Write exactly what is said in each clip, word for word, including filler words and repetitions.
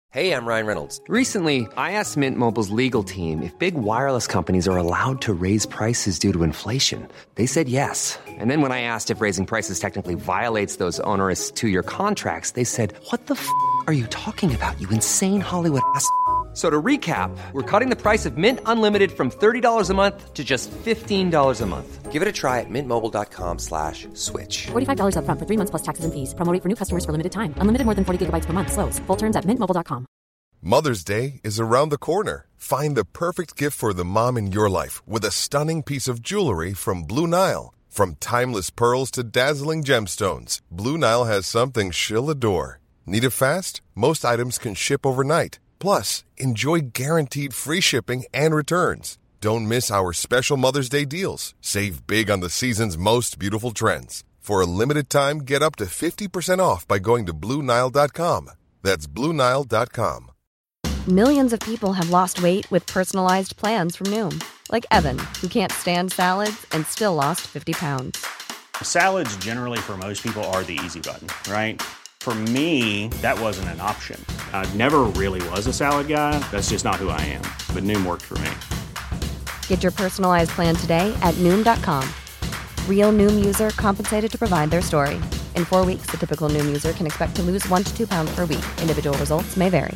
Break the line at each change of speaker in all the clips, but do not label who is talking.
Hey, I'm Ryan Reynolds.
Recently, I asked Mint Mobile's legal team if big wireless companies are allowed to raise prices due to inflation. They said yes. And then when I asked if raising prices technically violates those onerous two-year contracts, they said, what the f*** are you talking about, you insane Hollywood ass f- So to recap, we're cutting the price of Mint Unlimited from thirty dollars a month to just fifteen dollars a month.
Give it a try at mintmobile.com slash switch.
forty-five dollars up front for three months plus taxes and fees. Promo rate for new customers for limited time. Unlimited more than forty gigabytes per month. Slows full terms at mint mobile dot com.
Mother's Day is around the corner. Find the perfect gift for the mom in your life with a stunning piece of jewelry from Blue Nile. From timeless pearls to dazzling gemstones, Blue Nile has something she'll adore. Need it fast? Most items can ship overnight. Plus, enjoy guaranteed free shipping and returns. Don't miss our special Mother's Day deals. Save big on the season's most beautiful trends. For a limited time, get up to fifty percent off by going to Blue Nile dot com. That's Blue Nile dot com.
Millions of people have lost weight with personalized plans from Noom. Like Evan, who can't stand salads and still lost fifty pounds.
Salads generally for most people are the easy button, right? For me, that wasn't an option. I never really was a salad guy. That's just not who I am. But Noom worked for me.
Get your personalized plan today at Noom dot com. Real Noom user compensated to provide their story. In four weeks, the typical Noom user can expect to lose one to two pounds per week. Individual results may vary.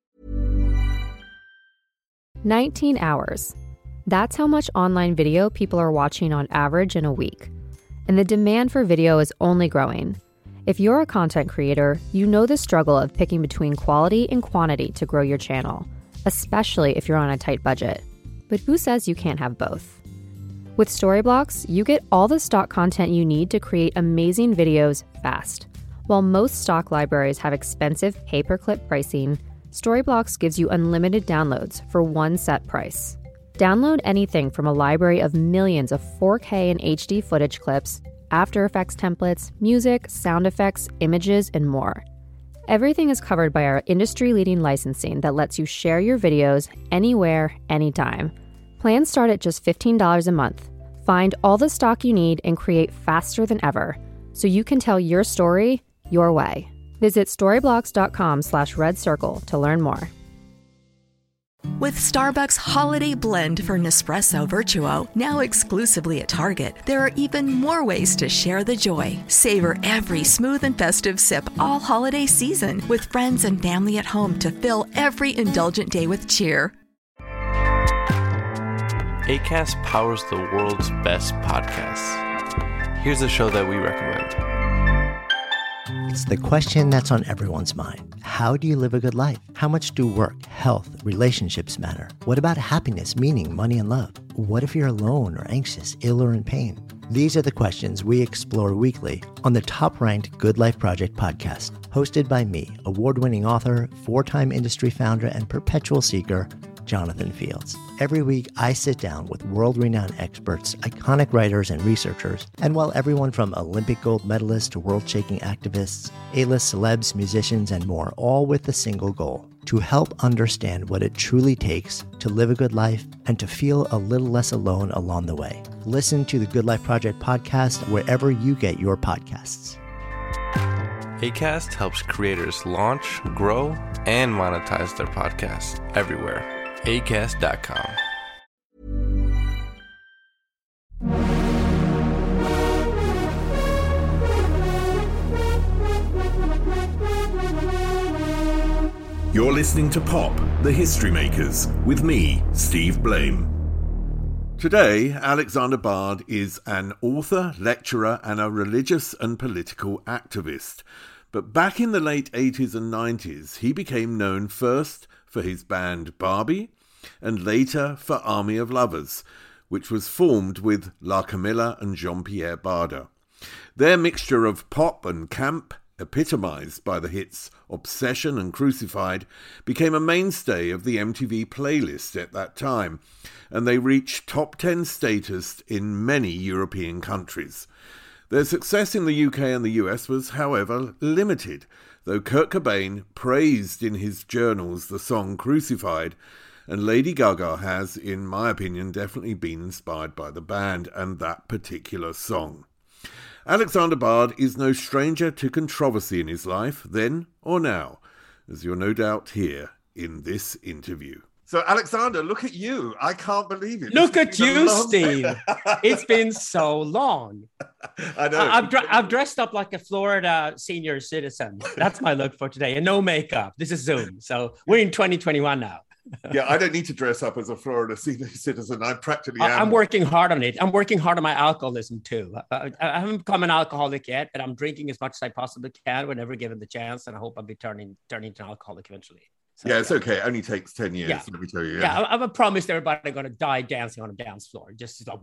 nineteen hours. That's how much online video people are watching on average in a week. And the demand for video is only growing. If you're a content creator, you know the struggle of picking between quality and quantity to grow your channel, especially if you're on a tight budget. But who says you can't have both? With Storyblocks, you get all the stock content you need to create amazing videos fast. While most stock libraries have expensive pay-per-clip pricing, Storyblocks gives you unlimited downloads for one set price. Download anything from a library of millions of four K and H D footage clips, After Effects templates, music, sound effects, images, and more. Everything is covered by our industry-leading licensing that lets you share your videos anywhere, anytime. Plans start at just fifteen dollars a month. Find all the stock you need and create faster than ever, so you can tell your story your way. Visit storyblocks.com slash red circle to learn more.
With Starbucks Holiday Blend for Nespresso Virtuo, now exclusively at Target, there are even more ways to share the joy. Savor every smooth and festive sip all holiday season with friends and family at home to fill every indulgent day with cheer.
Acast powers the world's best podcasts. Here's a show that we recommend.
It's the question that's on everyone's mind. How do you live a good life? How much do work, health, relationships matter? What about happiness, meaning, money, and love? What if you're alone or anxious, ill or in pain? These are the questions we explore weekly on the top-ranked Good Life Project podcast, hosted by me, award-winning author, four-time industry founder, and perpetual seeker, Jonathan Fields. Every week, I sit down with world-renowned experts, iconic writers, and researchers, and while everyone from Olympic gold medalists to world-shaking activists, A-list celebs, musicians, and more, all with a single goal, to help understand what it truly takes to live a good life and to feel a little less alone along the way. Listen to the Good Life Project podcast wherever you get your podcasts.
Acast helps creators launch, grow, and monetize their podcasts everywhere. Acast dot com.
You're listening to Pop, the History Makers, with me, Steve Blame. Today, Alexander Bard is an author, lecturer, and a religious and political activist. But back in the late eighties and nineties, he became known first for his band Barbie, and later for Army of Lovers, which was formed with La Camilla and Jean-Pierre Barda. Their mixture of pop and camp, epitomized by the hits Obsession and Crucified, became a mainstay of the M T V playlist at that time, and they reached top ten status in many European countries. Their success in the U K and the U S was, however, limited, though Kurt Cobain praised in his journals the song Crucified, and Lady Gaga has, in my opinion, definitely been inspired by the band and that particular song. Alexander Bard is no stranger to controversy in his life, then or now, as you'll no doubt hear in this interview. So, Alexander, look at you. I can't believe it.
Look at you, long... Steve. It's been so long.
I know.
I- I've, dr- I've dressed up like a Florida senior citizen. That's my look for today. And no makeup. This is Zoom. So we're in twenty twenty-one now.
Yeah, I don't need to dress up as a Florida senior citizen. I practically
I-
am.
I'm working hard on it. I'm working hard on my alcoholism, too. I, I haven't become an alcoholic yet, but I'm drinking as much as I possibly can whenever given the chance. And I hope I'll be turning, turning into an alcoholic eventually. So,
yeah, it's okay. It only takes ten years,
yeah.
let me tell you.
Yeah, yeah I've promised everybody I'm going to die dancing on a dance floor. Just so,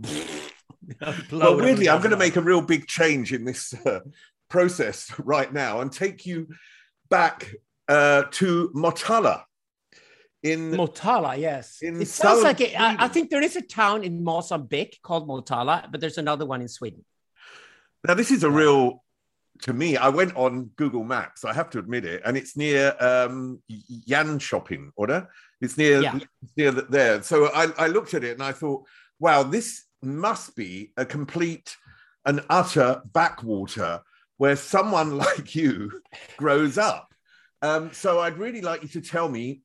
well, weirdly, I'm going to make a real big change in this uh, process right now and take you back uh, to Motala. In
Motala, yes.
In
it sounds like it, I, I think there is a town in Mozambique called Motala, but there's another one in Sweden.
Now, this is a real... To me, I went on Google Maps, I have to admit it, and it's near um, Jönköping, or it's near,
yeah.
it's near there. So I, I looked at it and I thought, wow, this must be a complete and utter backwater where someone like you grows up. Um, so I'd really like you to tell me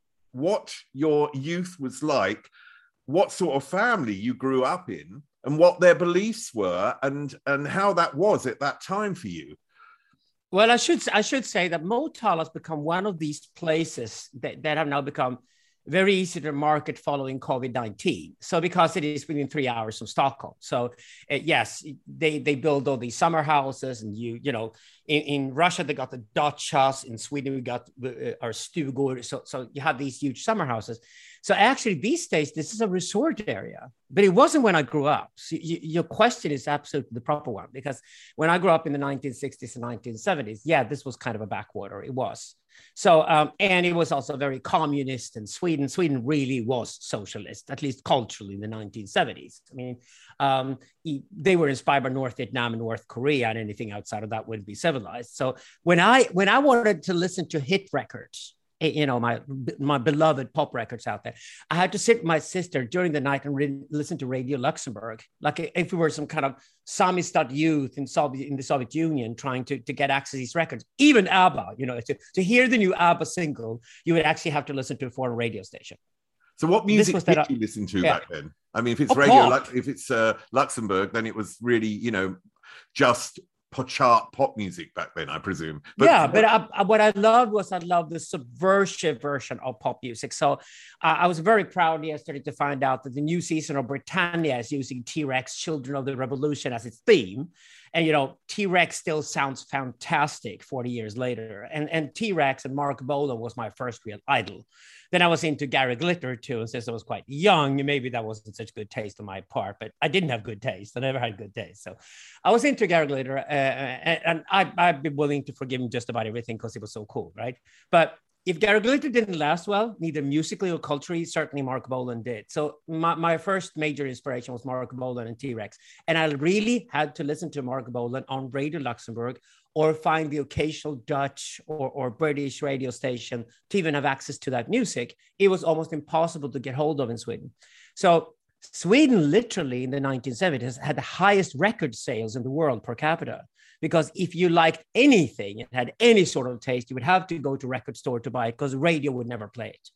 what your youth was like, what sort of family you grew up in, and what their beliefs were, and and how that was at that time for you.
Well, I should I should say that Motala has become one of these places that, that have now become very easy to market following COVID nineteen. So because it is within three hours from Stockholm. So uh, yes, they, they build all these summer houses, and you, you know, in, in Russia, they got the dachas. In Sweden, we got uh, our stugor. So, so you have these huge summer houses. So actually these days, this is a resort area, but it wasn't when I grew up. So you, your question is absolutely the proper one, because when I grew up in the nineteen sixties and nineteen seventies, yeah, this was kind of a backwater. It was. So, um, and it was also very communist, and Sweden, Sweden really was socialist, at least culturally, in the nineteen seventies. I mean, um, they were inspired by North Vietnam and North Korea, and anything outside of that would be civilized. So when I, when I wanted to listen to hit records, you know, my my beloved pop records out there, I had to sit with my sister during the night and re- listen to Radio Luxembourg, like if we were some kind of Samizdat youth in Soviet in the Soviet Union trying to, to get access to these records. Even ABBA, you know, to, to hear the new ABBA single, you would actually have to listen to a foreign radio station.
So what music did
that,
you listen to
yeah.
back then? I mean, if it's
oh,
Radio,
pop.
if it's uh, Luxembourg, then it was really, you know, just chart pop music back then, I presume.
But, yeah, but I, I, what I loved was I loved the subversive version of pop music. So uh, I was very proud yesterday to find out that the new season of Britannia is using T-Rex, Children of the Revolution, as its theme. And, you know, T-Rex still sounds fantastic forty years later. And, and T-Rex and Mark Bolan was my first real idol. Then I was into Gary Glitter too, and since I was quite young, maybe that wasn't such good taste on my part, but I didn't have good taste. I never had good taste. So I was into Gary Glitter, uh, and, and I, I'd be willing to forgive him just about everything because he was so cool, right? But if Gary Glitter didn't last well, neither musically or culturally, certainly Mark Bolan did. So my, my first major inspiration was Mark Bolan and T-Rex. And I really had to listen to Mark Bolan on Radio Luxembourg, or find the occasional Dutch or, or British radio station to even have access to that music. It was almost impossible to get hold of in Sweden. So Sweden literally in the nineteen seventies had the highest record sales in the world per capita. Because if you liked anything and had any sort of taste, you would have to go to a record store to buy it, because radio would never play it.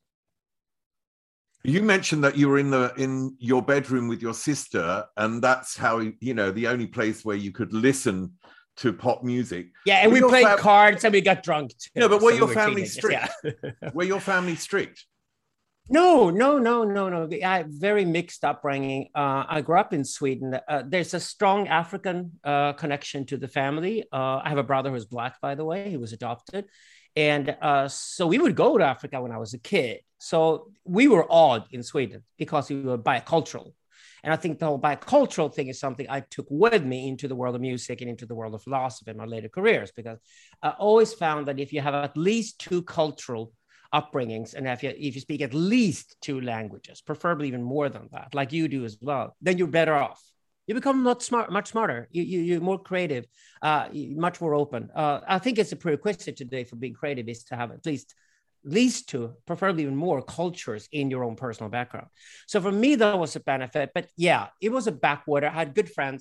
You mentioned that you were in the in your bedroom with your sister, and that's how, you know, the only place where you could listen to pop music.
Yeah, and
were
we played
fam-
cards and we got drunk too.
No, but were
so
your
we
family
teenagers,
strict?
Yeah.
Were your family strict?
No, no, no, no, no. I had very mixed upbringing. Uh, I grew up in Sweden. Uh, there's a strong African uh, connection to the family. Uh, I have a brother who's Black, by the way. He was adopted. And uh, so we would go to Africa when I was a kid. So we were odd in Sweden because we were bicultural. And I think the whole bicultural thing is something I took with me into the world of music and into the world of philosophy in my later careers, because I always found that if you have at least two cultural upbringings, and if you, if you speak at least two languages, preferably even more than that, like you do as well, then you're better off. You become not smart, much smarter. You, you, you're more creative, uh, much more open. Uh, I think it's a prerequisite today for being creative is to have at least least two, preferably even more cultures in your own personal background. So for me, that was a benefit. But yeah, it was a backwater. I had good friends.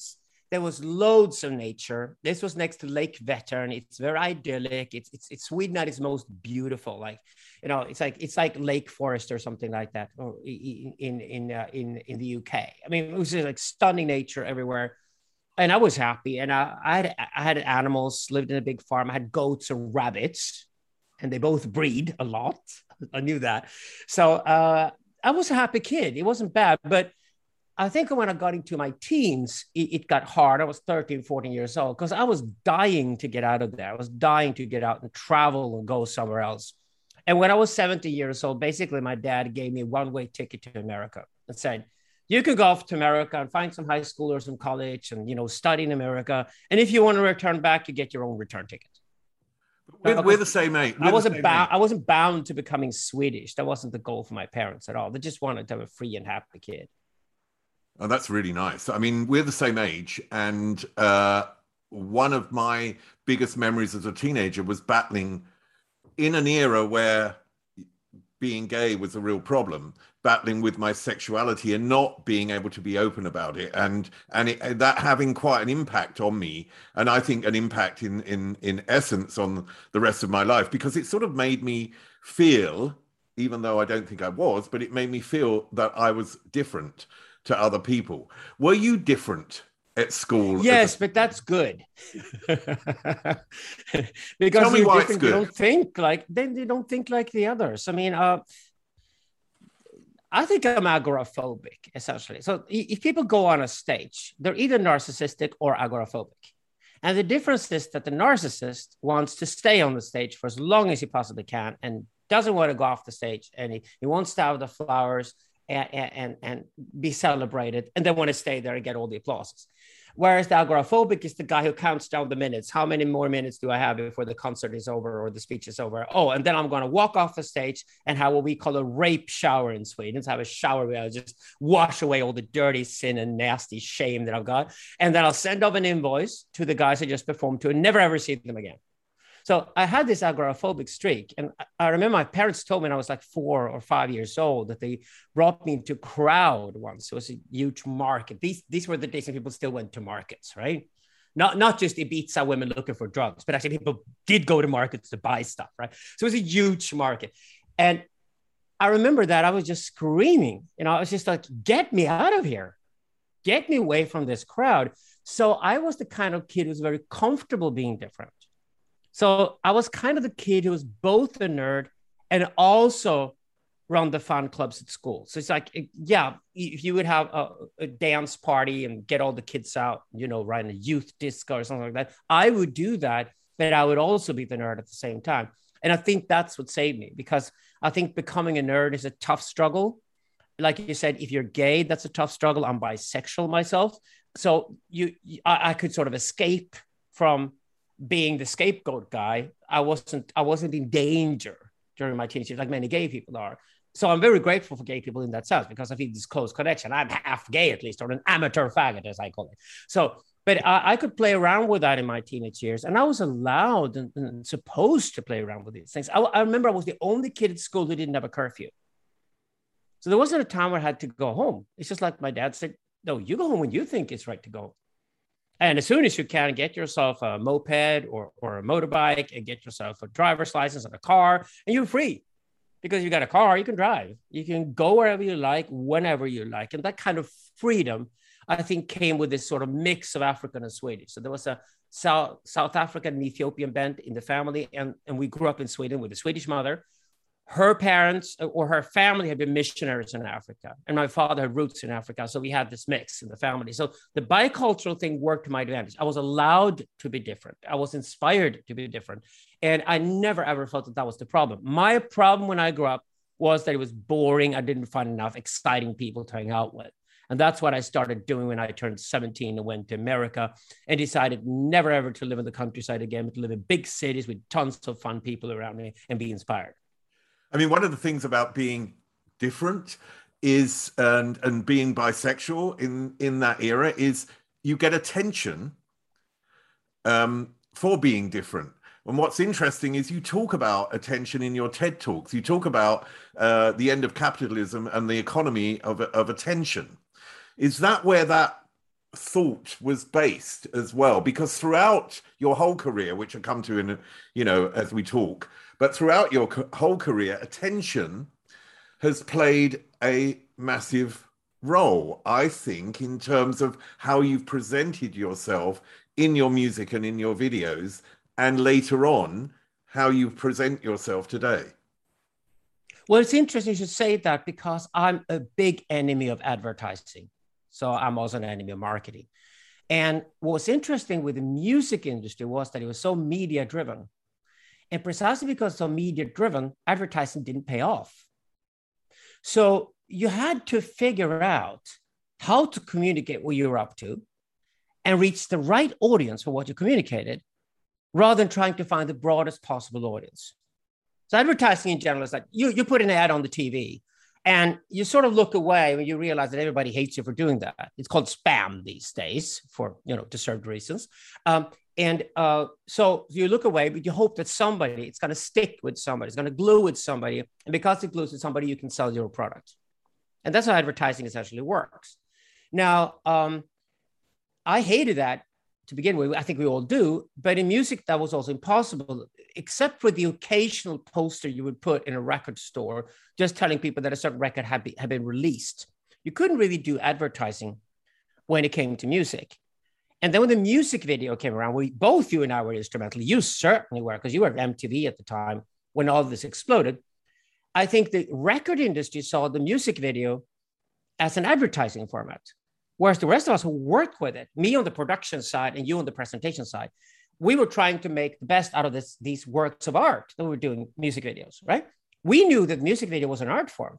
there was loads of nature. This was next to Lake Vättern. It's very idyllic. It's it's it's Sweden at its most beautiful. Like, you know, it's like it's like Lake Forest or something like that, or in in in uh, in, in the U K. I mean, it was just like stunning nature everywhere, and I was happy. And I, I had I had animals. Lived in a big farm. I had goats and rabbits, and they both breed a lot. I knew that. So uh, I was a happy kid. It wasn't bad, but I think when I got into my teens, it, it got hard. I was thirteen, fourteen years old because I was dying to get out of there. I was dying to get out and travel and go somewhere else. And when I was seventy years old, basically my dad gave me a one-way ticket to America and said, you can go off to America and find some high schoolers in college and, you know, study in America. And if you want to return back, you get your own return ticket.
We're, we're the same age. We're
I wasn't bound.
age.
I wasn't bound to becoming Swedish. That wasn't the goal for my parents at all. They just wanted to have a free and happy kid.
Oh, that's really nice. I mean, we're the same age. And uh, one of my biggest memories as a teenager was battling in an era where being gay was a real problem, battling with my sexuality and not being able to be open about it. And and it, that having quite an impact on me. And I think an impact in, in, in essence on the rest of my life, because it sort of made me feel, even though I don't think I was, but it made me feel that I was different to other people. Were you different at school?
Yes, a... but that's good. Because
Tell me
you're
why
different,
it's good.
You don't think like then they don't think like the others. I mean, uh, I think I'm agoraphobic, essentially. So if people go on a stage, they're either narcissistic or agoraphobic. And the difference is that the narcissist wants to stay on the stage for as long as he possibly can and doesn't want to go off the stage. And he, he wants to have the flowers And, and, and be celebrated, and then want to stay there and get all the applauses. Whereas the agoraphobic is the guy who counts down the minutes. How many more minutes do I have before the concert is over or the speech is over? Oh, and then I'm going to walk off the stage and have what we call a rape shower in Sweden. So have a shower where I just wash away all the dirty sin and nasty shame that I've got. And then I'll send off an invoice to the guys I just performed to and never ever see them again. So I had this agoraphobic streak. And I remember my parents told me when I was like four or five years old that they brought me into crowd once. It was a huge market. These, these were the days when people still went to markets, right? Not, not just Ibiza women looking for drugs, but actually people did go to markets to buy stuff, right? So it was a huge market. And I remember that I was just screaming. You know, I was just like, get me out of here. Get me away from this crowd. So I was the kind of kid who was very comfortable being different. So I was kind of the kid who was both a nerd and also run the fun clubs at school. So it's like, yeah, if you would have a, a dance party and get all the kids out, you know, run a youth disco or something like that, I would do that, but I would also be the nerd at the same time. And I think that's what saved me, because I think becoming a nerd is a tough struggle. Like you said, if you're gay, that's a tough struggle. I'm bisexual myself. So you, I, I could sort of escape from being the scapegoat guy. I wasn't, I wasn't in danger during my teenage years, like many gay people are. So I'm very grateful for gay people in that sense, because I feel this close connection. I'm half gay, at least, or an amateur faggot, as I call it. So, but I, I could play around with that in my teenage years, and I was allowed and, and supposed to play around with these things. I, I remember I was the only kid at school who didn't have a curfew. So there wasn't a time where I had to go home. It's just like my dad said, no, you go home when you think it's right to go. And as soon as you can, get yourself a moped or, or a motorbike and get yourself a driver's license and a car, and you're free. Because you got a car, you can drive. You can go wherever you like, whenever you like. And that kind of freedom, I think, came with this sort of mix of African and Swedish. So there was a South, South African and Ethiopian bent in the family. And, and we grew up in Sweden with a Swedish mother. Her parents or her family had been missionaries in Africa. And my father had roots in Africa. So we had this mix in the family. So the bicultural thing worked to my advantage. I was allowed to be different. I was inspired to be different. And I never, ever felt that that was the problem. My problem when I grew up was that it was boring. I didn't find enough exciting people to hang out with. And that's what I started doing when I turned seventeen and went to America and decided never, ever to live in the countryside again, but to live in big cities with tons of fun people around me and be inspired.
I mean, one of the things about being different is, and and being bisexual in, in that era is you get attention um, for being different. And what's interesting is you talk about attention in your TED Talks. You talk about uh, the end of capitalism and the economy of, of attention. Is that where that thought was based as well, because throughout your whole career, which I'll come to in, you know, as we talk, but throughout your co- whole career, attention has played a massive role, I think, in terms of how you've presented yourself in your music and in your videos, and later on, how you present yourself today.
Well, it's interesting you should say that, because I'm a big enemy of advertising. So I'm also an enemy of marketing. And what was interesting with the music industry was that it was so media driven. And precisely because so media driven, advertising didn't pay off. So you had to figure out how to communicate what you were up to and reach the right audience for what you communicated, rather than trying to find the broadest possible audience. So advertising in general is like, you, you put an ad on the T V and you sort of look away when you realize that everybody hates you for doing that. It's called spam these days for, you know, deserved reasons. Um, and uh, so you look away, but you hope that somebody, it's going to stick with somebody, it's going to glue with somebody. And because it glues with somebody, you can sell your product. And that's how advertising essentially works. Now, um, I hated that to begin with. I think we all do. But in music, that was also impossible, except for the occasional poster you would put in a record store, just telling people that a certain record had, be, had been released. You couldn't really do advertising when it came to music. And then when the music video came around, we both, you and I, were instrumental. You certainly were, because you were at M T V at the time when all this exploded. I think the record industry saw the music video as an advertising format, whereas the rest of us who worked with it, me on the production side and you on the presentation side, we were trying to make the best out of this, these works of art that we were doing music videos, right? We knew that music video was an art form.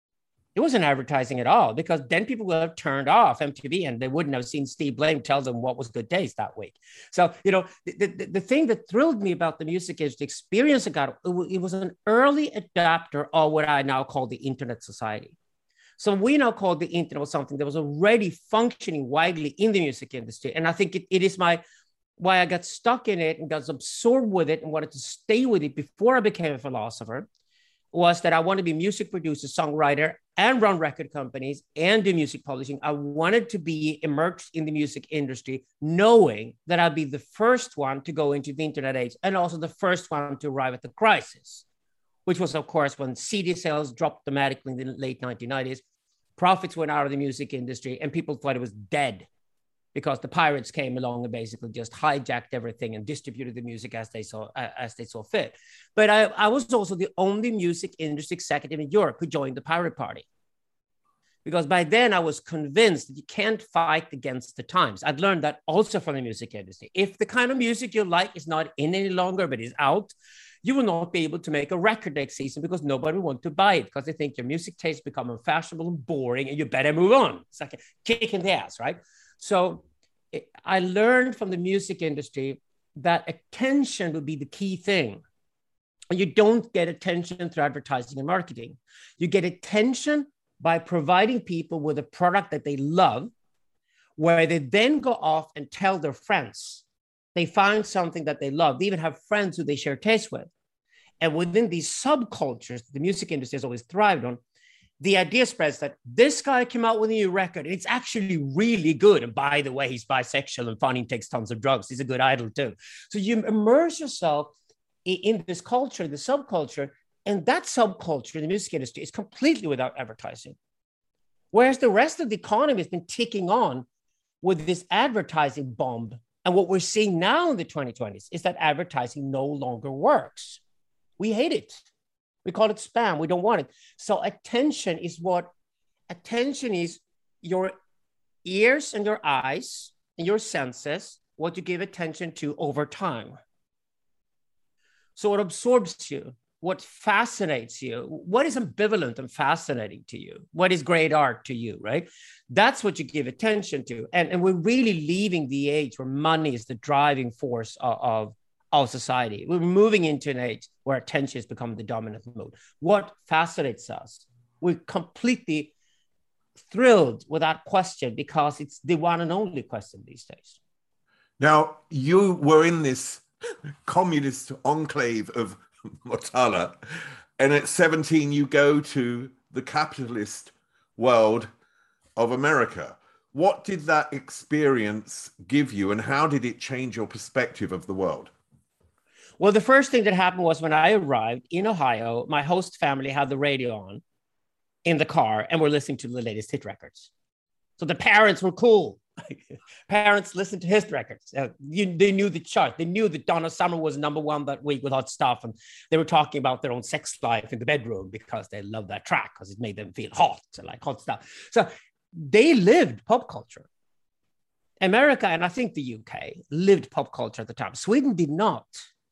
It wasn't advertising at all, because then people would have turned off M T V and they wouldn't have seen Steve Blame tell them what was good taste that week. So, you know, the, the, the thing that thrilled me about the music is the experience I got. It was an early adapter of what I now call the internet society. So we now call the internet was something that was already functioning widely in the music industry. And I think it, it is my why I got stuck in it and got absorbed with it and wanted to stay with it before I became a philosopher, was that I wanted to be a music producer, songwriter, and run record companies and do music publishing. I wanted to be immersed in the music industry, knowing that I'd be the first one to go into the internet age and also the first one to arrive at the crisis, which was, of course, when C D sales dropped dramatically in the late nineteen nineties, profits went out of the music industry, and people thought it was dead because the pirates came along and basically just hijacked everything and distributed the music as they saw uh, as they saw fit. But I, I was also the only music industry executive in Europe who joined the pirate party, because by then I was convinced that you can't fight against the times. I'd learned that also from the music industry. If the kind of music you like is not in any longer, but is out, you will not be able to make a record next season, because nobody will want to buy it, because they think your music taste become unfashionable and boring and you better move on. It's like a kick in the ass, right? So it, I learned from the music industry that attention would be the key thing. And you don't get attention through advertising and marketing. You get attention by providing people with a product that they love, where they then go off and tell their friends. They find something that they love. They even have friends who they share taste with. And within these subcultures, the music industry has always thrived on, the idea spreads that this guy came out with a new record. It's actually really good. And by the way, he's bisexual and funny and takes tons of drugs. He's a good idol too. So you immerse yourself in this culture, the subculture, and that subculture in the music industry is completely without advertising. Whereas the rest of the economy has been ticking on with this advertising bomb. And what we're seeing now in the twenty twenties is that advertising no longer works. We hate it. We call it spam. We don't want it. So attention is what, attention is your ears and your eyes and your senses, what you give attention to over time. So what absorbs you, what fascinates you, what is ambivalent and fascinating to you, what is great art to you, right? That's what you give attention to. And, and we're really leaving the age where money is the driving force of, of, of society. We're moving into an age where attention has become the dominant mode. What fascinates us? We're completely thrilled without question, because it's the one and only question these days.
Now, you were in this communist enclave of Motala, and at seventeen you go to the capitalist world of America. What did that experience give you, and how did it change your perspective of the world?
Well, the first thing that happened was when I arrived in Ohio, my host family had the radio on in the car and were listening to the latest hit records. So the parents were cool. Parents listened to his records. Uh, you, they knew the chart. They knew that Donna Summer was number one that week with Hot Stuff. And they were talking about their own sex life in the bedroom because they loved that track because it made them feel hot, like Hot Stuff. So they lived pop culture. America, and I think the U K, lived pop culture at the time. Sweden did not.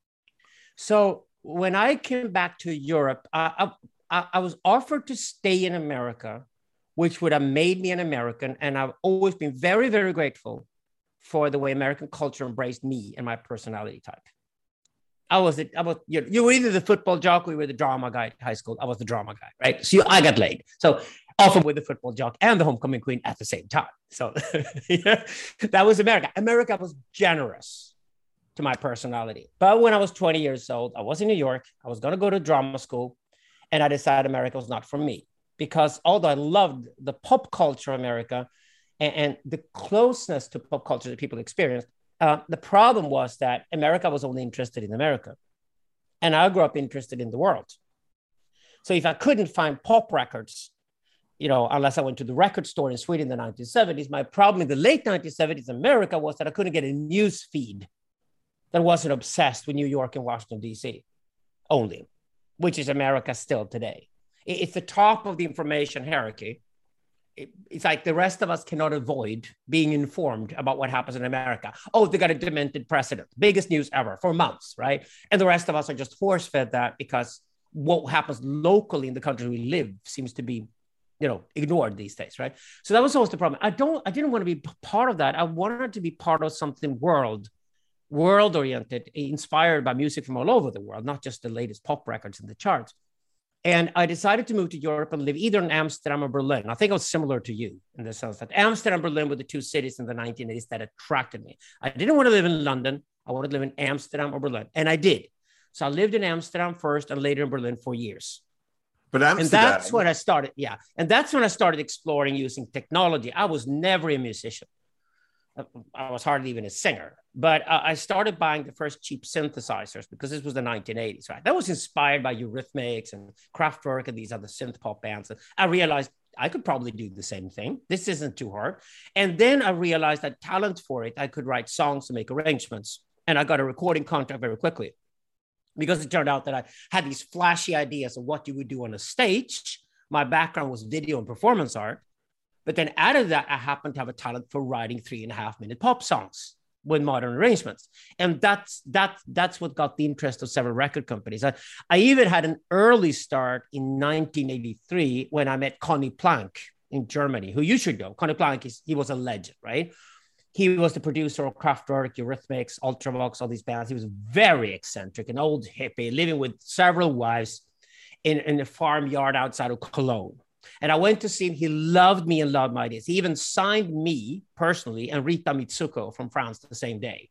So when I came back to Europe, I, I, I was offered to stay in America, which would have made me an American. And I've always been very, very grateful for the way American culture embraced me and my personality type. I was, the, I was you, know, you were either the football jock or you were the drama guy at high school. I was the drama guy, right? So I got laid. So often with the football jock and the homecoming queen at the same time. So yeah, that was America. America was generous to my personality. But when I was twenty years old, I was in New York. I was going to go to drama school. And I decided America was not for me. Because although I loved the pop culture of America and, and the closeness to pop culture that people experienced, uh, the problem was that America was only interested in America. And I grew up interested in the world. So if I couldn't find pop records, you know, unless I went to the record store in Sweden in the nineteen seventies, my problem in the late nineteen seventies in America was that I couldn't get a news feed that wasn't obsessed with New York and Washington, D C only, which is America still today. It's the top of the information hierarchy. It's like the rest of us cannot avoid being informed about what happens in America. Oh, they got a demented president. Biggest news ever for months, right? And the rest of us are just force-fed that because what happens locally in the country we live seems to be, you know, ignored these days, right? So that was always the problem. I don't, I didn't want to be part of that. I wanted to be part of something world, world-oriented, inspired by music from all over the world, not just the latest pop records in the charts. And I decided to move to Europe and live either in Amsterdam or Berlin. I think I was similar to you in the sense that Amsterdam and Berlin were the two cities in the nineteen eighties that attracted me. I didn't want to live in London. I wanted to live in Amsterdam or Berlin. And I did. So I lived in Amsterdam first and later in Berlin for years.
But Amsterdam...
And that's when I started, yeah. And that's when I started exploring using technology. I was never a musician. I was hardly even a singer, but uh, I started buying the first cheap synthesizers because this was the nineteen eighties, right? That was inspired by Eurythmics and Kraftwerk and these other synth pop bands. And I realized I could probably do the same thing. This isn't too hard. And then I realized that talent for it, I could write songs and make arrangements. And I got a recording contract very quickly because it turned out that I had these flashy ideas of what you would do on a stage. My background was video and performance art. But then out of that, I happened to have a talent for writing three and a half minute pop songs with modern arrangements. And that's, that's, that's what got the interest of several record companies. I, I even had an early start in nineteen eighty-three when I met Conny Plank in Germany, who you should know. Conny Plank, is, he was a legend, right? He was the producer of Kraftwerk, Eurythmics, Ultravox, all these bands. He was very eccentric, an old hippie, living with several wives in, in a farmyard outside of Cologne. And I went to see him. He loved me and loved my ideas. He even signed me personally and Rita Mitsuko from France the same day.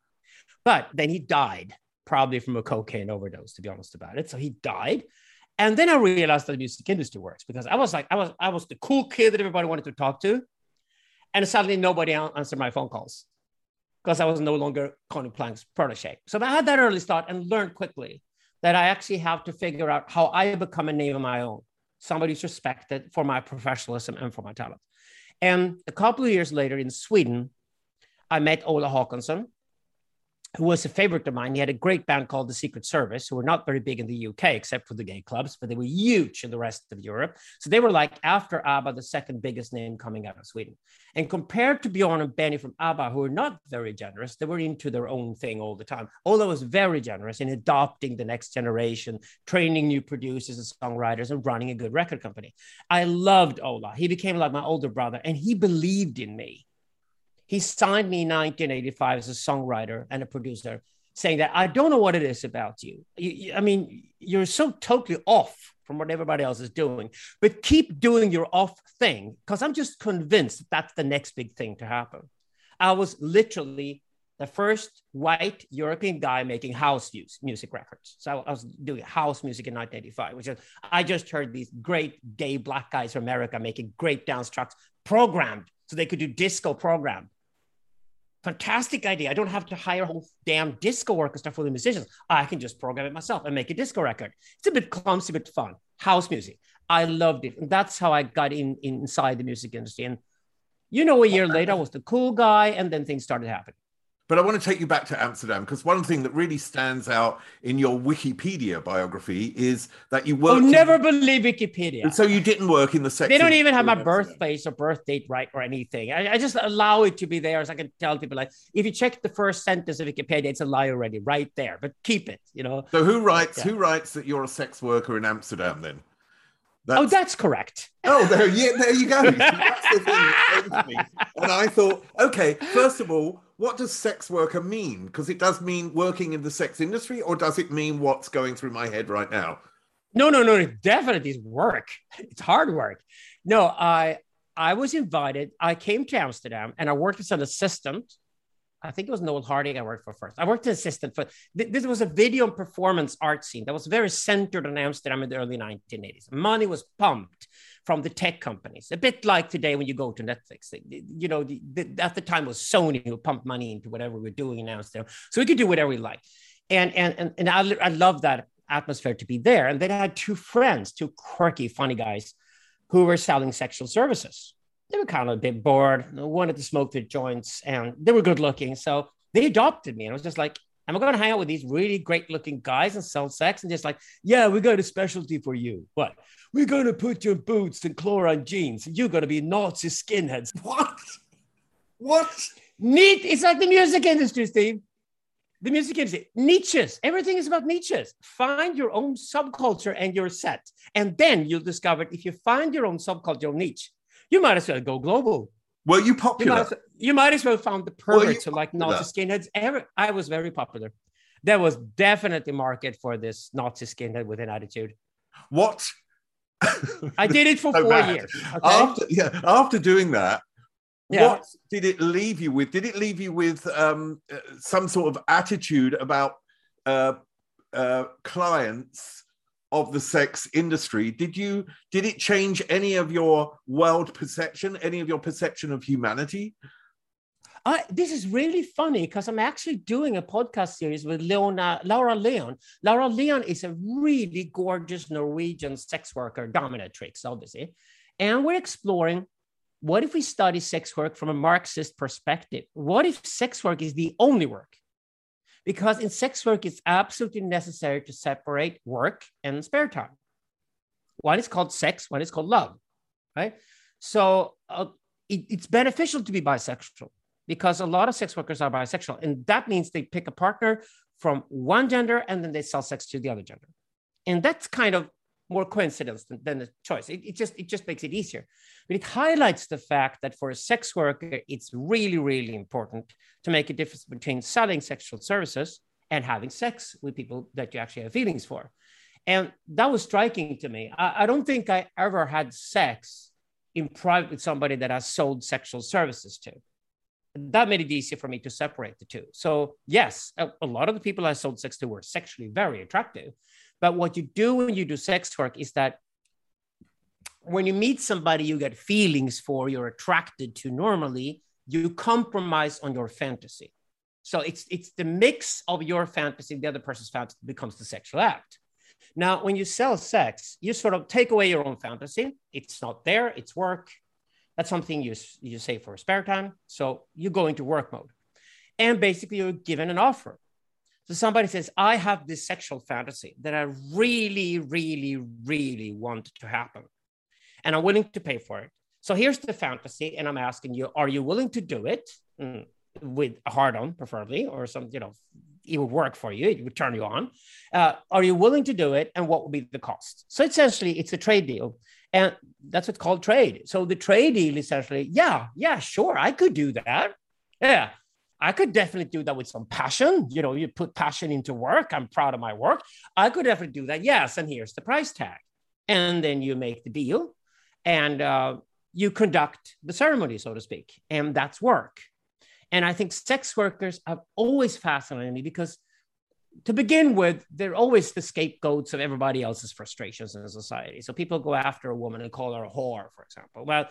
But then he died, probably from a cocaine overdose, to be honest about it. So he died. And then I realized that the music industry works because I was like, I was, I was the cool kid that everybody wanted to talk to. And suddenly nobody answered my phone calls because I was no longer Conny Plank's protege. So I had that early start and learned quickly that I actually have to figure out how I become a name of my own. Somebody who's respected for my professionalism and for my talent. And a couple of years later in Sweden, I met Ola Håkansson, who was a favorite of mine. He had a great band called The Secret Service, who were not very big in the U K, except for the gay clubs, but they were huge in the rest of Europe. So they were like, after ABBA, the second biggest name coming out of Sweden. And compared to Bjorn and Benny from ABBA, who were not very generous, they were into their own thing all the time. Ola was very generous in adopting the next generation, training new producers and songwriters, and running a good record company. I loved Ola. He became like my older brother, and he believed in me. He signed me in nineteen eighty-five as a songwriter and a producer, saying that I don't know what it is about you. you, you I mean, you're so totally off from what everybody else is doing, but keep doing your off thing because I'm just convinced that that's the next big thing to happen. I was literally the first white European guy making house music records. So I was doing house music in nineteen eighty-five, which is, I just heard these great gay black guys from America making great dance tracks programmed so they could do disco program. Fantastic idea. I don't have to hire a whole damn disco orchestra for the musicians. I can just program it myself and make a disco record. It's a bit clumsy, but fun. House music. I loved it. And that's how I got in, in inside the music industry. And, you know, a year later, I was the cool guy, and then things started happening.
But I want to take you back to Amsterdam, because one thing that really stands out in your Wikipedia biography is that you worked...
Oh, never
in...
believe Wikipedia.
And so you didn't work in the sex...
They don't even have my birthplace or birth date right or anything. I, I just allow it to be there, so I can tell people, like, if you check the first sentence of Wikipedia, it's a lie already right there, but keep it, you know?
So who writes,
yeah.
who writes that you're a sex worker in Amsterdam then?
That's... Oh, that's correct.
Oh, there, yeah, there you go. That's the thing that came to me. And I thought, okay, first of all, what does sex worker mean? Because it does mean working in the sex industry, or does it mean what's going through my head right now?
No, no, no, it definitely is work. It's hard work. No, I I was invited. I came to Amsterdam and I worked as an assistant. I think it was Noel Harding I worked for first. I worked as assistant for, this was a video and performance art scene that was very centered on Amsterdam in the early nineteen eighties. Money was pumped from the tech companies, a bit like today when you go to Netflix. You know, the, the, at the time it was Sony who pumped money into whatever we were doing in Amsterdam. So we could do whatever we like. And, and, and, and I, I love that atmosphere to be there. And then I had two friends, two quirky, funny guys who were selling sexual services. They were kind of a bit bored, wanted to smoke their joints, and they were good looking. So they adopted me. And I was just like, am I going to hang out with these really great looking guys and sell sex? And just like, yeah, we got a specialty for you. What? We're going to put your boots and chlorine jeans. And you're going to be Nazi skinheads.
What? What?
Neat. It's like the music industry, Steve. The music industry. Niches. Everything is about niches. Find your own subculture and your set. And then you'll discover if you find your own subculture or niche, you might as well go global.
Were you popular?
You might as well, you might as well found the perverts who like Nazi skinheads. Every, I was very popular. There was definitely market for this Nazi skinhead with an attitude.
What?
I did it for
so
four
bad.
years. Okay?
After, yeah, after doing that,
yeah.
what did it leave you with? Did it leave you with um, some sort of attitude about uh, uh, clients of the sex industry? Did you did it change any of your world perception, any of your perception of humanity?
Uh, this is really funny because I'm actually doing a podcast series with Leona, Laura Leon. Laura Leon is a really gorgeous Norwegian sex worker, dominatrix, obviously. And we're exploring, what if we study sex work from a Marxist perspective? What if sex work is the only work? Because in sex work, it's absolutely necessary to separate work and spare time. One is called sex, one is called love, right? So uh, it, it's beneficial to be bisexual because a lot of sex workers are bisexual. And that means they pick a partner from one gender and then they sell sex to the other gender. And that's kind of more coincidence than, than a choice. It, it, just, it just makes it easier. But it highlights the fact that for a sex worker, it's really, really important to make a difference between selling sexual services and having sex with people that you actually have feelings for. And that was striking to me. I, I don't think I ever had sex in private with somebody that I sold sexual services to. That made it easier for me to separate the two. So yes, a, a lot of the people I sold sex to were sexually very attractive. But what you do when you do sex work is that when you meet somebody you get feelings for, you're attracted to normally, you compromise on your fantasy. So it's, it's the mix of your fantasy, the other person's fantasy becomes the sexual act. Now, when you sell sex, you sort of take away your own fantasy. It's not there, it's work. That's something you, you say for spare time. So you go into work mode. And basically you're given an offer. So somebody says, I have this sexual fantasy that I really, really, really want to happen. And I'm willing to pay for it. So here's the fantasy. And I'm asking you, are you willing to do it mm, with a hard-on, preferably, or some, you know, it would work for you. It would turn you on. Uh, are you willing to do it? And what would be the cost? So essentially, it's a trade deal. And that's what's called trade. So the trade deal essentially, yeah, yeah, sure, I could do that. Yeah, I could definitely do that with some passion. You know, you put passion into work. I'm proud of my work. I could definitely do that. Yes, and here's the price tag. And then you make the deal and uh, you conduct the ceremony, so to speak. And that's work. And I think sex workers have always fascinated me because to begin with, they're always the scapegoats of everybody else's frustrations in society. So people go after a woman and call her a whore, for example. Well,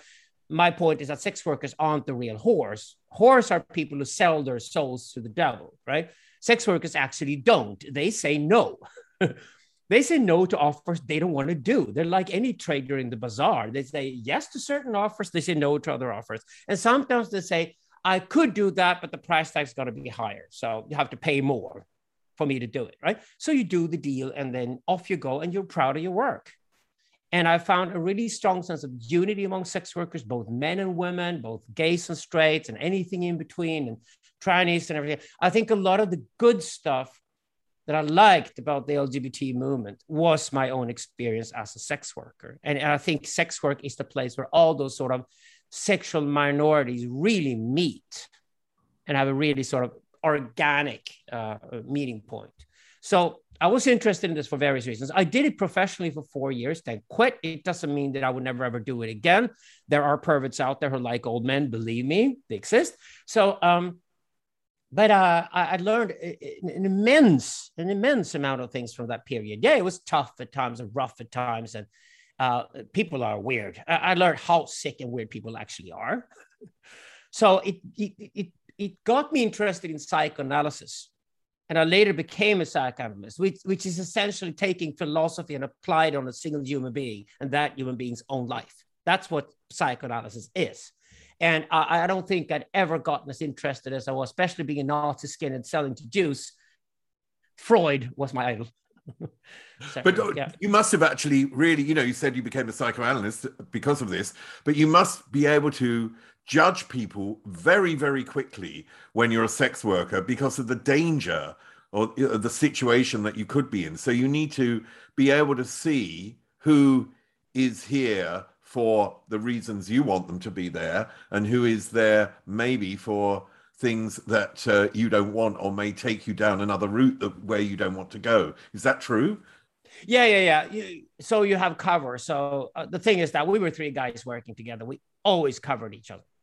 my point is that sex workers aren't the real whores. Whores are people who sell their souls to the devil, right? Sex workers actually don't. They say no. They say no to offers they don't want to do. They're like any trader in the bazaar. They say yes to certain offers. They say no to other offers. And sometimes they say, I could do that, but the price tag's got to be higher. So you have to pay more for me to do it, right? So you do the deal and then off you go and you're proud of your work. And I found a really strong sense of unity among sex workers, both men and women, both gays and straights and anything in between and trannies and everything. I think a lot of the good stuff that I liked about the L G B T movement was my own experience as a sex worker. And I think sex work is the place where all those sort of sexual minorities really meet and have a really sort of organic uh, meeting point. So I was interested in this for various reasons. I did it professionally for four years, then quit. It doesn't mean that I would never, ever do it again. There are perverts out there who like old men, believe me, they exist. So, um, But uh, I, I learned an immense, an immense amount of things from that period. Yeah, it was tough at times and rough at times, and uh, people are weird. I, I learned how sick and weird people actually are. So it, it it it got me interested in psychoanalysis, and I later became a psychoanalyst, which which is essentially taking philosophy and applied on a single human being and that human being's own life. That's what psychoanalysis is. And I, I don't think I'd ever gotten as interested as I was, especially being a Nazi skin and selling to Jews. Freud was my idol. So,
but
yeah.
You must have actually really, you know, you said you became a psychoanalyst because of this, but you must be able to judge people very, very quickly when you're a sex worker because of the danger or the situation that you could be in. So you need to be able to see who is here for the reasons you want them to be there and who is there maybe for things that uh, you don't want or may take you down another route that, where you don't want to go. Is that true?
Yeah, yeah, yeah. You, so you have cover. So uh, the thing is that we were three guys working together. We always covered each other.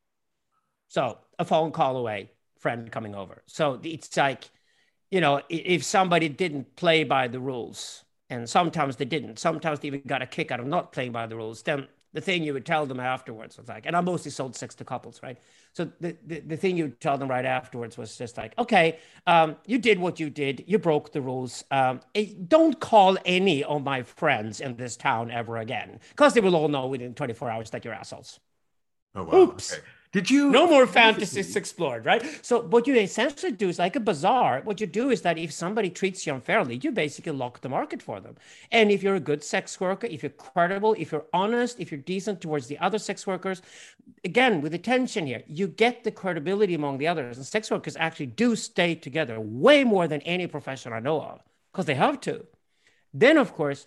So a phone call away, friend coming over. So it's like, you know, if somebody didn't play by the rules, and sometimes they didn't, sometimes they even got a kick out of not playing by the rules, then the thing you would tell them afterwards was like, and I mostly sold sex to couples, right? So the, the, the thing you would tell them right afterwards was just like, okay, um, you did what you did. You broke the rules. Um, don't call any of my friends in this town ever again, because they will all know within twenty-four hours that you're assholes.
Oh, wow.
Oops.
Okay. Did you?
No more fantasies explored, right? So what you essentially do is like a bazaar. What you do is that if somebody treats you unfairly, you basically lock the market for them. And if you're a good sex worker, if you're credible, if you're honest, if you're decent towards the other sex workers, again, with attention here, you get the credibility among the others. And sex workers actually do stay together way more than any profession I know of, because they have to. Then, of course,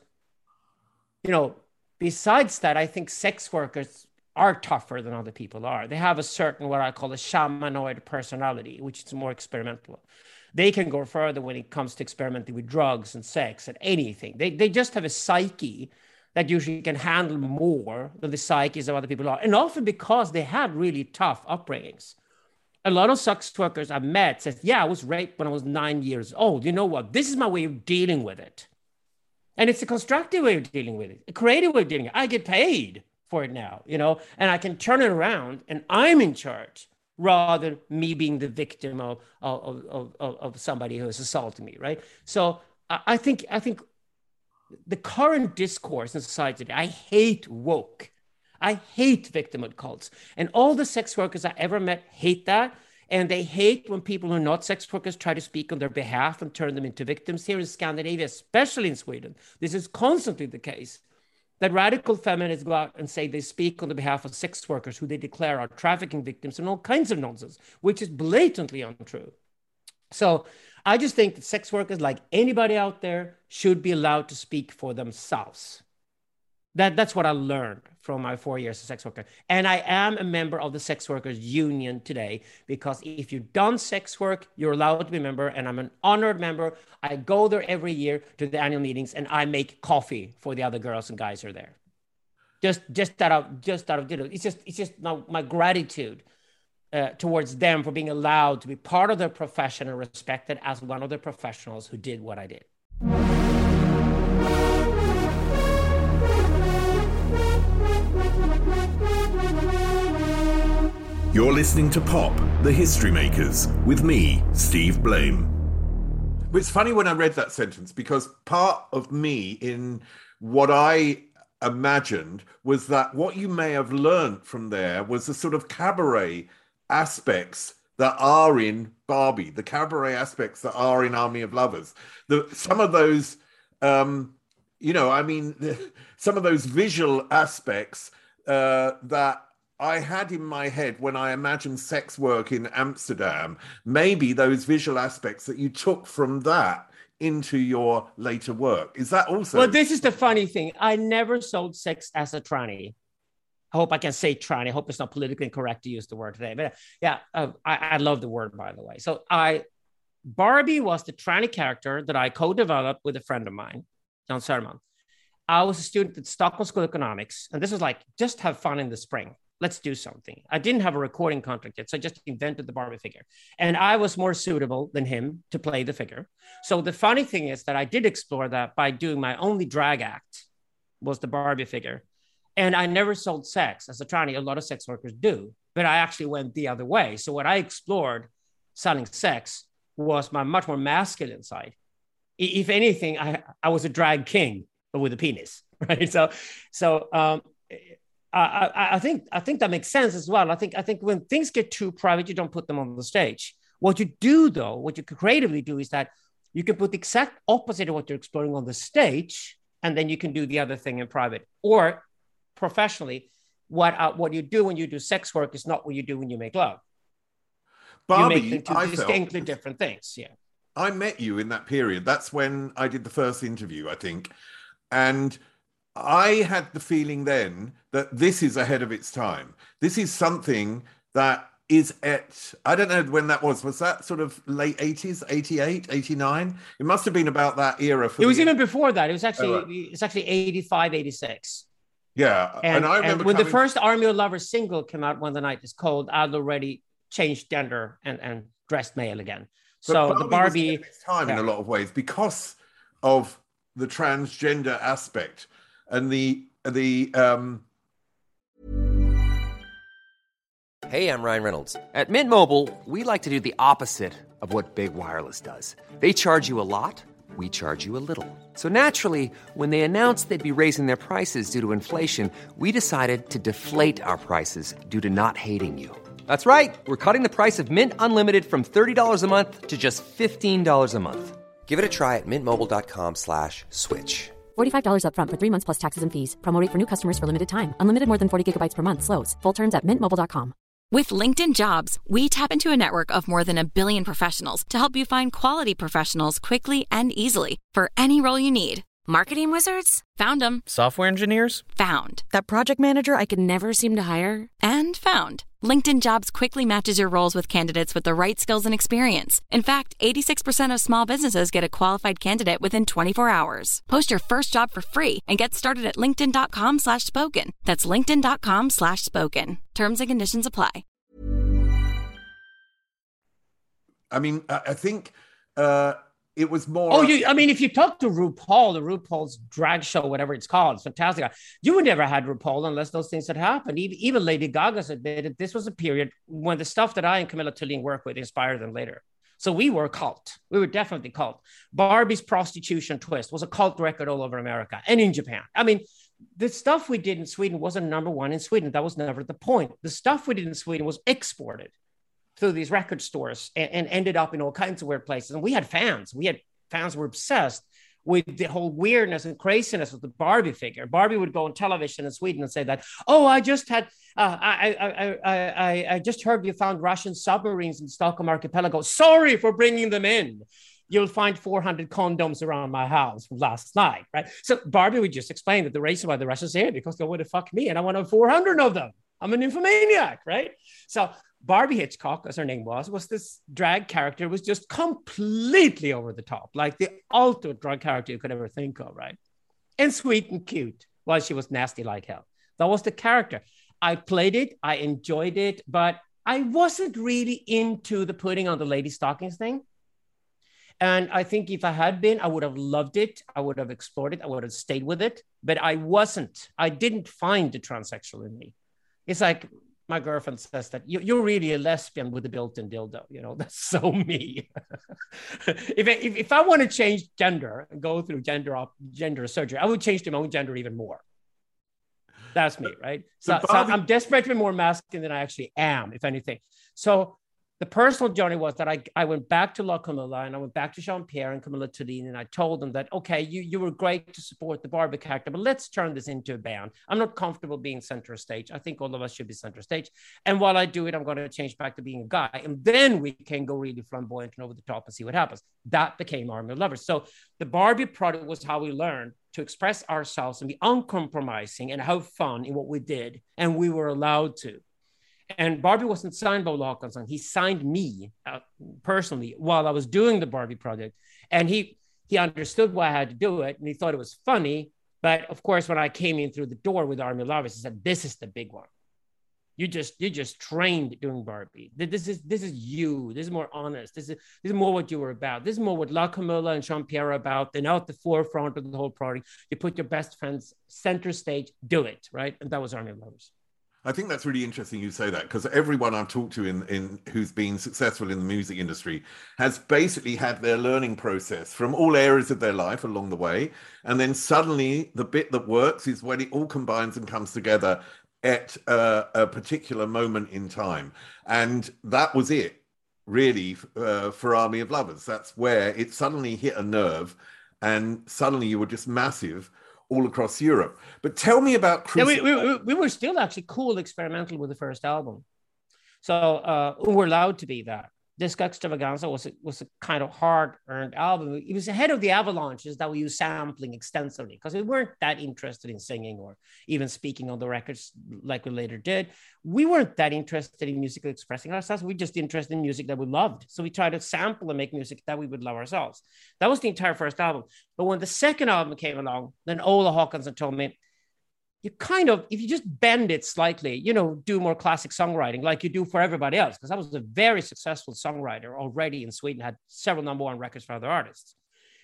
you know, besides that, I think sex workers are tougher than other people are. They have a certain, what I call a shamanoid personality, which is more experimental. They can go further when it comes to experimenting with drugs and sex and anything. They, they just have a psyche that usually can handle more than the psyches of other people are. And often because they had really tough upbringings. A lot of sex workers I've met says, yeah, I was raped when I was nine years old. You know what? This is my way of dealing with it. And it's a constructive way of dealing with it, a creative way of dealing with it. I get paid for it now, you know, and I can turn it around and I'm in charge rather than me being the victim of, of, of, of, of somebody who has assaulted me, right? So I think, I think the current discourse in society today, I hate woke. I hate victimhood cults. And all the sex workers I ever met hate that. And they hate when people who are not sex workers try to speak on their behalf and turn them into victims. Here in Scandinavia, especially in Sweden, this is constantly the case. That radical feminists go out and say they speak on the behalf of sex workers who they declare are trafficking victims and all kinds of nonsense, which is blatantly untrue. So I just think that sex workers, like anybody out there, should be allowed to speak for themselves. That, that's what I learned from my four years as a sex worker. And I am a member of the sex workers union today, because if you've done sex work, you're allowed to be a member, and I'm an honored member. I go there every year to the annual meetings and I make coffee for the other girls and guys who are there. Just, just out of, just out of, you know, it's just, it's just my, my gratitude uh, towards them for being allowed to be part of their profession and respected as one of the professionals who did what I did.
Thank you.
You're listening to Pop, the History Makers, with me, Steve Blame. It's funny when I read that sentence, because part of me in what I imagined was that what you may have learned from there was the sort of cabaret aspects that are in Barbie, the cabaret aspects that are in Army of Lovers. The, some of those, um, you know, I mean, the, some of those visual aspects uh, that I had in my head when I imagined sex work in Amsterdam, maybe those visual aspects that you took from that into your later work. Is that also?
Well, this is the funny thing. I never sold sex as a tranny. I hope I can say tranny. I hope it's not politically incorrect to use the word today. But yeah, uh, I, I love the word, by the way. So I, Barbie was the tranny character that I co-developed with a friend of mine, John Sermon. I was a student at Stockholm School of Economics, and this was like, just have fun in the spring. Let's do something. I didn't have a recording contract yet, so I just invented the Barbie figure. And I was more suitable than him to play the figure. So the funny thing is that I did explore that by doing my only drag act was the Barbie figure. And I never sold sex as a tranny. A lot of sex workers do, but I actually went the other way. So what I explored selling sex was my much more masculine side. If anything, I, I was a drag king, but with a penis, right? So, so, um, I, I think I think that makes sense as well. I think I think when things get too private, you don't put them on the stage. What you do, though, what you could creatively do is that you can put the exact opposite of what you're exploring on the stage, and then you can do the other thing in private. Or professionally, what uh, what you do when you do sex work is not what you do when you make love.
Barbie,
you make them two
I
distinctly
felt,
different things. Yeah,
I met you in that period. That's when I did the first interview, I think, and I had the feeling then that this is ahead of its time. This is something that is at, I don't know when that was. Was that sort of late eighties, eighty-eight, eighty-nine? It must have been about that era. For
it was
the,
even before that. It was actually,
oh, right.
it's actually eighty-five, eighty-six.
Yeah.
And,
and I remember
and when
coming...
the first Army of Lovers single came out, When the Night is Cold, I'd already changed gender and, and dressed male again. So
Barbie
the Barbie...
was its time
yeah.
in a lot of ways because of the transgender aspect. And the, the, um...
Hey, I'm Ryan Reynolds. At Mint Mobile, we like to do the opposite of what Big Wireless does. They charge you a lot, we charge you a little. So naturally, when they announced they'd be raising their prices due to inflation, we decided to deflate our prices due to not hating you. That's right. We're cutting the price of Mint Unlimited from thirty dollars a month to just fifteen dollars a month.
Give it a try at mintmobile.com slash switch.
forty-five dollars up front for three months plus taxes and fees. Promo rate for new customers for limited time. Unlimited more than forty gigabytes per month. Slows full terms at mint mobile dot com.
With LinkedIn Jobs, we tap into a network of more than a billion professionals to help you find quality professionals quickly and easily for any role you need. Marketing wizards? Found them.
Software engineers?
Found. That project manager I could never seem to hire? And found. LinkedIn Jobs quickly matches your roles with candidates with the right skills and experience. In fact, eighty-six percent of small businesses get a qualified candidate within twenty-four hours. Post your first job for free and get started at linkedin.com slash spoken. That's linkedin.com slash spoken. Terms and conditions apply.
I mean, I think... Uh... It was more.
Oh, you! I mean, if you talk to RuPaul, the RuPaul's drag show, whatever it's called, it's fantastic. You would never had RuPaul unless those things had happened. Even, even Lady Gaga's admitted this was a period when the stuff that I and Camilla Tulin work with inspired them later. So we were a cult. We were definitely cult. Barbie's Prostitution Twist was a cult record all over America and in Japan. I mean, the stuff we did in Sweden wasn't number one in Sweden. That was never the point. The stuff we did in Sweden was exported through these record stores and, and ended up in all kinds of weird places. And we had fans. We had fans who were obsessed with the whole weirdness and craziness of the Barbie figure. Barbie would go on television in Sweden and say that, oh, I just had, uh, I, I, I, I, I just heard you found Russian submarines in Stockholm Archipelago. Sorry for bringing them in. You'll find four hundred condoms around my house from last night, right? So Barbie would just explain that the reason why the Russians are here because they want to fuck me and I want four hundred of them. I'm a nymphomaniac, right? So Barbie Hitchcock, as her name was, was this drag character, was just completely over the top, like the ultimate drag character you could ever think of, right? And sweet and cute, while she was nasty like hell. That was the character. I played it, I enjoyed it, but I wasn't really into the putting on the lady stockings thing. And I think if I had been, I would have loved it. I would have explored it. I would have stayed with it, but I wasn't. I didn't find the transsexual in me. It's like, my girlfriend says that you, you're really a lesbian with a built-in dildo. You know, that's so me. if, I, if if I want to change gender and go through gender op, gender surgery, I would change to my own gender even more. That's me, right? So, so, Barbie- so I'm desperate to be more masculine than I actually am, if anything. So the personal journey was that I, I went back to La Camilla and I went back to Jean-Pierre and Camilla Tudine, and I told them that, okay, you, you were great to support the Barbie character, but let's turn this into a band. I'm not comfortable being center stage. I think all of us should be center stage. And while I do it, I'm going to change back to being a guy. And then we can go really flamboyant and over the top and see what happens. That became Army of Lovers. So the Barbie product was how we learned to express ourselves and be uncompromising and have fun in what we did. And we were allowed to. And Barbie wasn't signed by Ola Håkansson. He signed me uh, personally while I was doing the Barbie project. And he he understood why I had to do it. And he thought it was funny. But of course, when I came in through the door with Army of Lovers, he said, this is the big one. You just you just trained doing Barbie. This is this is you. This is more honest. This is this is more what you were about. This is more what La Camilla and Jean-Pierre are about. They're now at the forefront of the whole project. You put your best friends center stage, do it, right? And that was Army of Lovers.
I think that's really interesting you say that, because everyone I've talked to in, in who's been successful in the music industry has basically had their learning process from all areas of their life along the way. And then suddenly the bit that works is when it all combines and comes together at a, a particular moment in time. And that was it, really, uh, for Army of Lovers. That's where it suddenly hit a nerve and suddenly you were just massive all across Europe. But tell me about Crucified.
Yeah, we, we, we were still actually cool experimental with the first album. So uh, we were allowed to be that. Disco Extravaganza was a, was a kind of hard-earned album. It was ahead of the Avalanches that we used sampling extensively because we weren't that interested in singing or even speaking on the records like we later did. We weren't that interested in musically expressing ourselves. We were just interested in music that we loved. So we tried to sample and make music that we would love ourselves. That was the entire first album. But when the second album came along, then Ola Håkansson told me, you kind of, if you just bend it slightly, you know, do more classic songwriting like you do for everybody else. Because I was a very successful songwriter already in Sweden, had several number one records for other artists.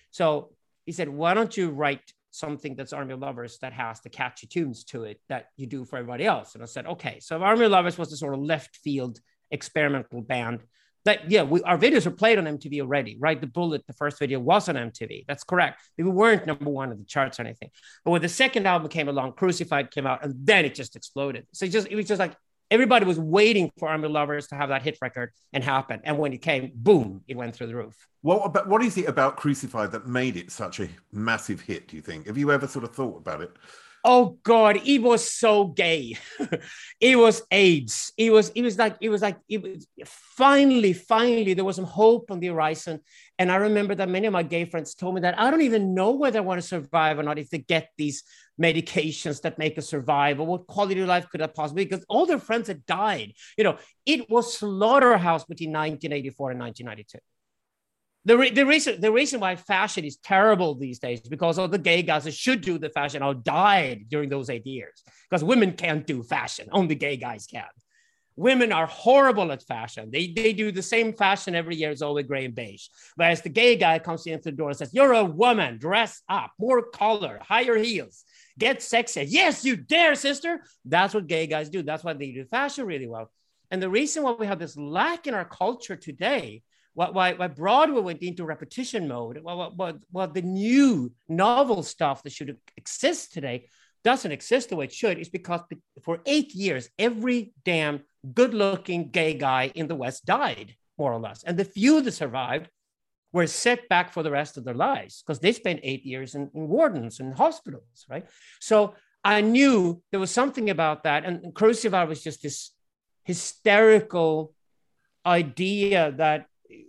So he said, why don't you write something that's Army of Lovers that has the catchy tunes to it that you do for everybody else? And I said, okay. So Army of Lovers was the sort of left field experimental band that, yeah, we, our videos were played on M T V already, right? The Bullet, the first video was on M T V. That's correct. We weren't number one of the charts or anything. But when the second album came along, Crucified came out, and then it just exploded. So it just it was just like everybody was waiting for Army of Lovers to have that hit record and happen. And when it came, boom, it went through the roof.
What about, what is it about Crucified that made it such a massive hit, do you think? Have you ever sort of thought about it?
Oh God, it was so gay. It was AIDS. It was, it was like, it was like, it was finally, finally, there was some hope on the horizon. And I remember that many of my gay friends told me that I don't even know whether I want to survive or not if they get these medications that make us survive, or what quality of life could I possibly, because all their friends had died. You know, it was slaughterhouse between nineteen eighty-four and nineteen ninety-two. The, re- the reason the reason why fashion is terrible these days is because all the gay guys that should do the fashion all died during those eight years. Because women can't do fashion, only gay guys can. Women are horrible at fashion. They they do the same fashion every year, it's always gray and beige. Whereas the gay guy comes in through the door and says, "You're a woman, dress up, more color, higher heels, get sexy. Yes, you dare, sister." That's what gay guys do. That's why they do fashion really well. And the reason why we have this lack in our culture today, Why, why Broadway went into repetition mode, what, what, what the new novel stuff that should exist today doesn't exist the way it should, is because for eight years, every damn good-looking gay guy in the West died, more or less. And the few that survived were set back for the rest of their lives because they spent eight years in, in wardens and hospitals, right? So I knew there was something about that. And Crucified was just this hysterical idea that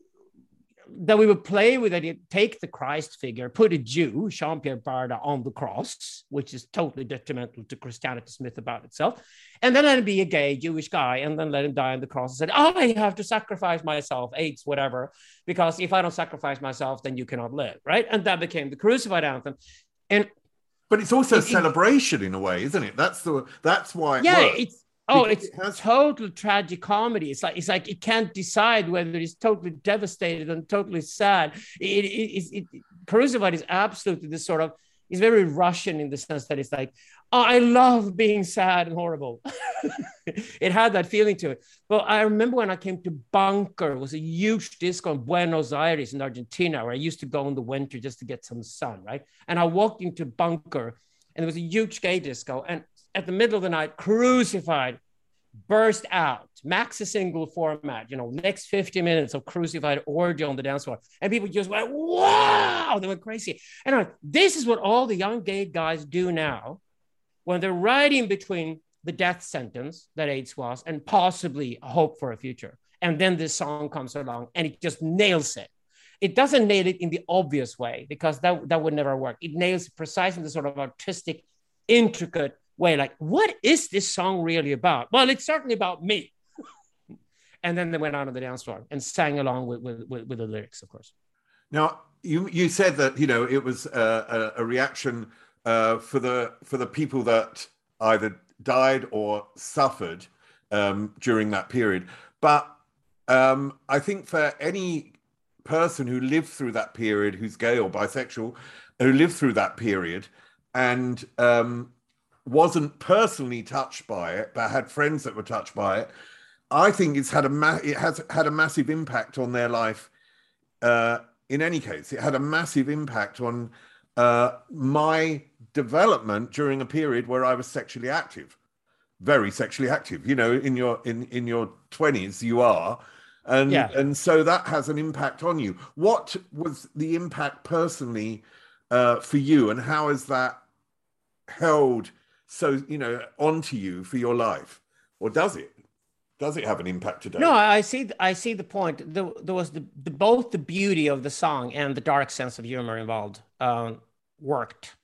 that we would play with it, take the Christ figure, put a Jew, Jean-Pierre Barda, on the cross, which is totally detrimental to Christianity's myth about itself, and then let him be a gay Jewish guy, and then let him die on the cross and said, oh, I have to sacrifice myself, AIDS, whatever, because if I don't sacrifice myself, then you cannot live, right? And that became the Crucified anthem. And
But it's also
it,
a celebration in a way, isn't it? That's the that's why it
yeah,
works.
it's Oh,
Because
it's
it has...
total tragic comedy. It's like it's like it can't decide whether it's totally devastated and totally sad. It, it, it, it, Crucified is absolutely this sort of, it's very Russian in the sense that it's like, oh, I love being sad and horrible. It had that feeling to it. But I remember when I came to Bunker, it was a huge disco in Buenos Aires in Argentina, where I used to go in the winter just to get some sun, right? And I walked into Bunker, and there was a huge gay disco. And at the middle of the night, Crucified burst out, Maxi single format, you know, next fifty minutes of Crucified orgy on the dance floor. And people just went, wow, they went crazy. And I'm like, this is what all the young gay guys do now when they're right in between the death sentence that AIDS was and possibly a hope for a future. And then this song comes along and it just nails it. It doesn't nail it in the obvious way, because that, that would never work. It nails it precisely in the sort of artistic, intricate way. Like, what is this song really about? Well, it's certainly about me. And then they went out on the dance floor and sang along with, with, with, with the lyrics, of course.
Now, you you said that, you know, it was a, a, a reaction uh, for the for the people that either died or suffered um, during that period. But um, I think for any person who lived through that period, who's gay or bisexual, who lived through that period and um, wasn't personally touched by it, but had friends that were touched by it, I think it's had a ma- it has had a massive impact on their life. Uh, in any case, it had a massive impact on uh, my development during a period where I was sexually active, very sexually active. You know, in your in in your twenties, you are, and
yeah.
and so that has an impact on you. What was the impact personally uh, for you, and how has that held so you know onto you for your life, or does it? Does it have an impact today?
No, I see. I see the point. There, there was the, the both the beauty of the song and the dark sense of humor involved um, worked.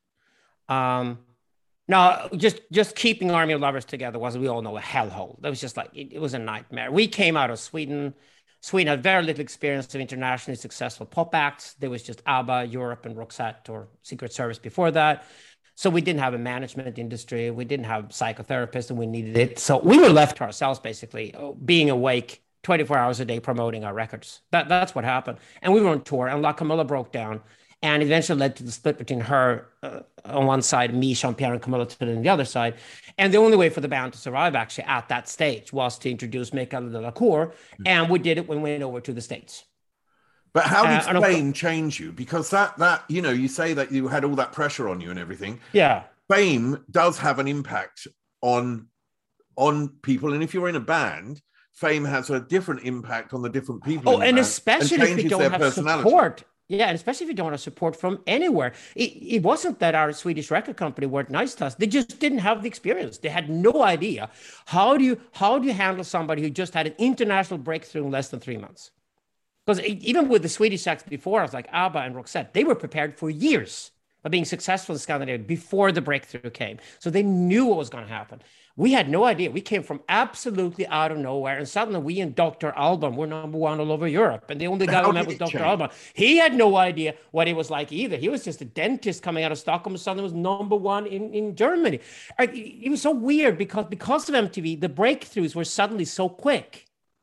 Um, now, just just keeping Army of Lovers together was, we all know, a hellhole. That was just like it, it was a nightmare. We came out of Sweden. Sweden had very little experience of internationally successful pop acts. There was just ABBA, Europe, and Roxette or Secret Service before that. So we didn't have a management industry. We didn't have psychotherapists, and we needed it. So we were left to ourselves, basically, being awake twenty-four hours a day, promoting our records. That, that's what happened. And we were on tour, and La Camilla broke down, and eventually led to the split between her uh, on one side, me, Jean-Pierre, and Camilla on the other side. And the only way for the band to survive, actually, at that stage was to introduce Michael Delacour, and we did it when we went over to the States.
But how did
uh,
fame change you? Because that, that, you know, you say that you had all that pressure on you and everything.
Yeah.
Fame does have an impact on, on people. And if you're in a band, fame has a different impact on the different people.
Oh, and especially
and
if you don't have support. Yeah, and especially if you don't have support from anywhere. It, it wasn't that our Swedish record company weren't nice to us. They just didn't have the experience. They had no idea. How do you, how do you handle somebody who just had an international breakthrough in less than three months? Because even with the Swedish acts before us, like ABBA and Roxette, they were prepared for years of being successful in Scandinavia before the breakthrough came. So they knew what was going to happen. We had no idea. We came from absolutely out of nowhere. And suddenly we and Doctor Alban were number one all over Europe. And the only guy we met was Doctor Alban. He had no idea what it was like either. He was just a dentist coming out of Stockholm and suddenly was number one in, in Germany. It was so weird because, because of M T V, the breakthroughs were suddenly so quick.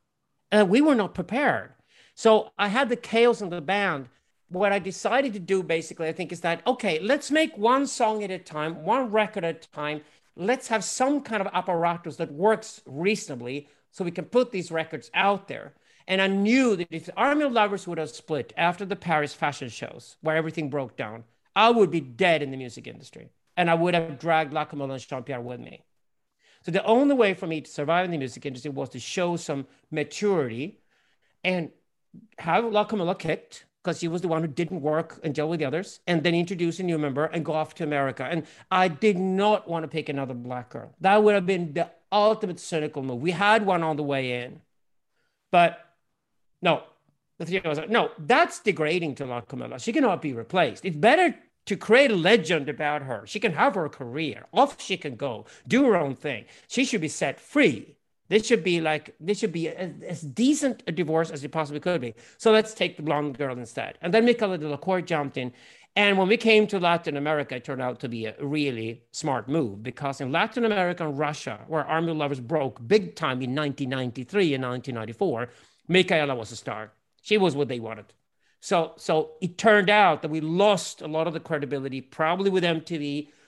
And we were not prepared. So I had the chaos in the band. What I decided to do, basically, I think, is that, okay, let's make one song at a time, one record at a time. Let's have some kind of apparatus that works reasonably so we can put these records out there. And I knew that if the Army of Lovers would have split after the Paris fashion shows, where everything broke down, I would be dead in the music industry. And I would have dragged La Camilla and Jean-Pierre with me. So the only way for me to survive in the music industry was to show some maturity and have La Camilla kicked, because she was the one who didn't work and deal with the others, and then introduce a new member and go off to America. And I did not want to pick another black girl. That would have been the ultimate cynical move. We had one on the way in, but no, the three of us, no, that's degrading to La Camilla. She cannot be replaced. It's better to create a legend about her. She can have her career. Off she can go, do her own thing. She should be set free. This should be like, this should be as, as decent a divorce as it possibly could be. So let's take the blonde girl instead. And then Michael Delacour jumped in. And when we came to Latin America, it turned out to be a really smart move, because in Latin America and Russia, where Army of Lovers broke big time in nineteen ninety-three and nineteen ninety-four, Michaela was a star. She was what they wanted. So, so it turned out that we lost a lot of the credibility, probably with M T V,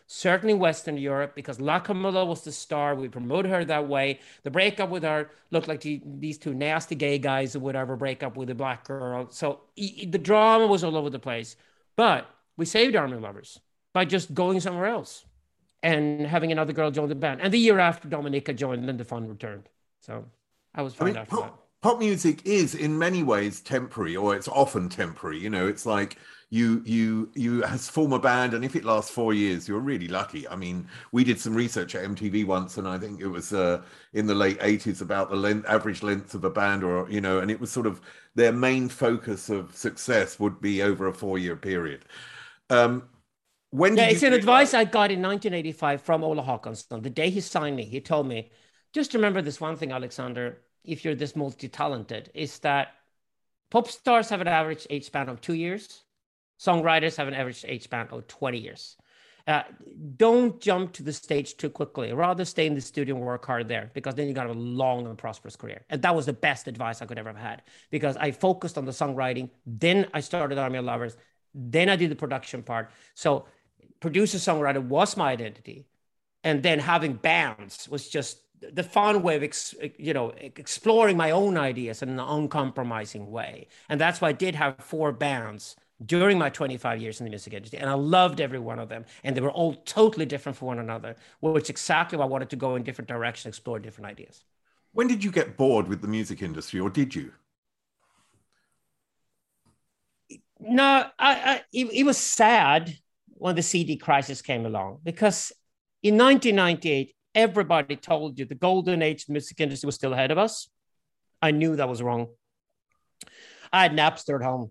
certainly in Western Europe, because La Camilla was the star. We promoted her that way. The breakup with her looked like the, these two nasty gay guys or whatever break up with a black girl. So e- the drama was all over the place. But we saved Army Lovers by just going somewhere else and having another girl join the band. And the year after, Dominica joined, and the fun returned. So I was fine I mean, after
pop,
that.
Pop music is in many ways temporary, or it's often temporary. You know, it's like you you you has form a band, and if it lasts four years, you're really lucky. I mean, we did some research at M T V once, and I think it was uh, in the late eighties about the length, average length of a band, or you know, and it was sort of their main focus of success would be over a four-year period. Um, when
yeah,
did
it's
you
an
realize-
advice I got in nineteen eighty-five from Ola Håkansson. The day he signed me, he told me, just remember this one thing, Alexander, if you're this multi-talented, is that pop stars have an average age span of two years. Songwriters have an average age span of twenty years. Uh, don't jump to the stage too quickly. Rather stay in the studio and work hard there, because then you got a long and prosperous career. And that was the best advice I could ever have had, because I focused on the songwriting. Then I started Army of Lovers. Then I did the production part. So producer songwriter was my identity. And then having bands was just the fun way of, ex, you know, exploring my own ideas in an uncompromising way. And that's why I did have four bands during my twenty-five years in the music industry. And I loved every one of them. And they were all totally different from one another, which is exactly why I wanted to go in different directions, explore different ideas.
When did you get bored with the music industry, or did you?
No, I, I it, it was sad when the C D crisis came along, because in nineteen ninety-eight, everybody told you the golden age of the music industry was still ahead of us. I knew that was wrong. I had Napster at home.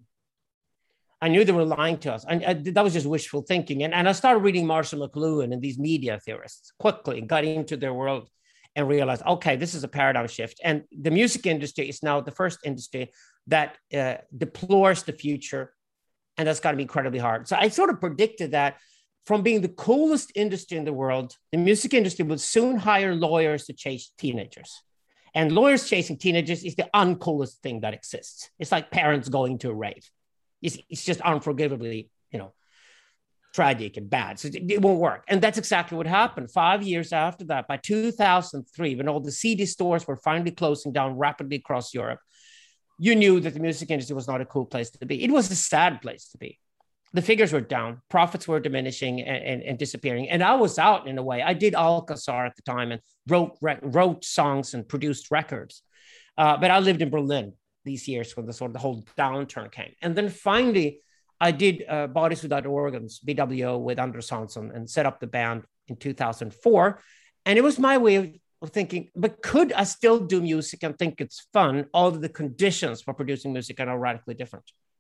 I knew they were lying to us. And I, that was just wishful thinking. And, and I started reading Marshall McLuhan and these media theorists quickly, got into their world and realized, okay, this is a paradigm shift. And the music industry is now the first industry that uh, deplores the future. And that's got to be incredibly hard. So I sort of predicted that from being the coolest industry in the world, the music industry would soon hire lawyers to chase teenagers. And lawyers chasing teenagers is the uncoolest thing that exists. It's like parents going to a rave. It's, it's just unforgivably, you know, tragic and bad. So it, it won't work. And that's exactly what happened. Five years after that, by two thousand three, when all the C D stores were finally closing down rapidly across Europe, you knew that the music industry was not a cool place to be. It was a sad place to be. The figures were down, profits were diminishing and, and, and disappearing. And I was out in a way. I did Alcazar at the time and wrote, wrote songs and produced records. Uh, but I lived in Berlin these years when the sort of the whole downturn came. And then finally, I did uh, Bodies Without Organs, B W O, with Anders Hansson, and set up the band in two thousand four. And it was my way of, of thinking, but could I still do music and think it's fun, although the conditions for producing music are now radically different?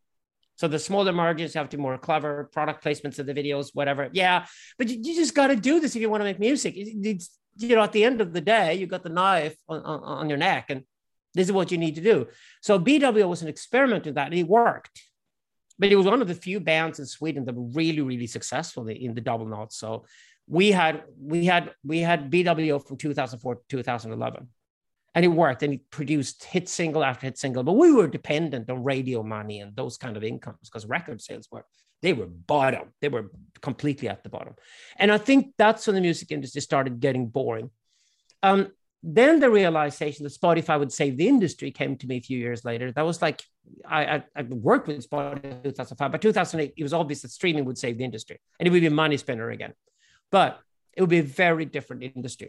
So the smaller margins have to be more clever, product placements of the videos, whatever. Yeah, but you, you just got to do this if you want to make music. It, it's, you know, at the end of the day, you got the knife on, on, on your neck, and this is what you need to do. So B W O was an experiment in that, and it worked. But it was one of the few bands in Sweden that were really, really successful in the double notes. So we had we had we had B W O from two thousand four to two thousand eleven, and it worked. And it produced hit single after hit single. But we were dependent on radio money and those kind of incomes, because record sales were they were bottom. They were completely at the bottom. And I think that's when the music industry started getting boring. Um, Then the realization that Spotify would save the industry came to me a few years later. That was like, I, I, I worked with Spotify in two thousand five. By two thousand eight, it was obvious that streaming would save the industry, and it would be a money spinner again. But it would be a very different industry.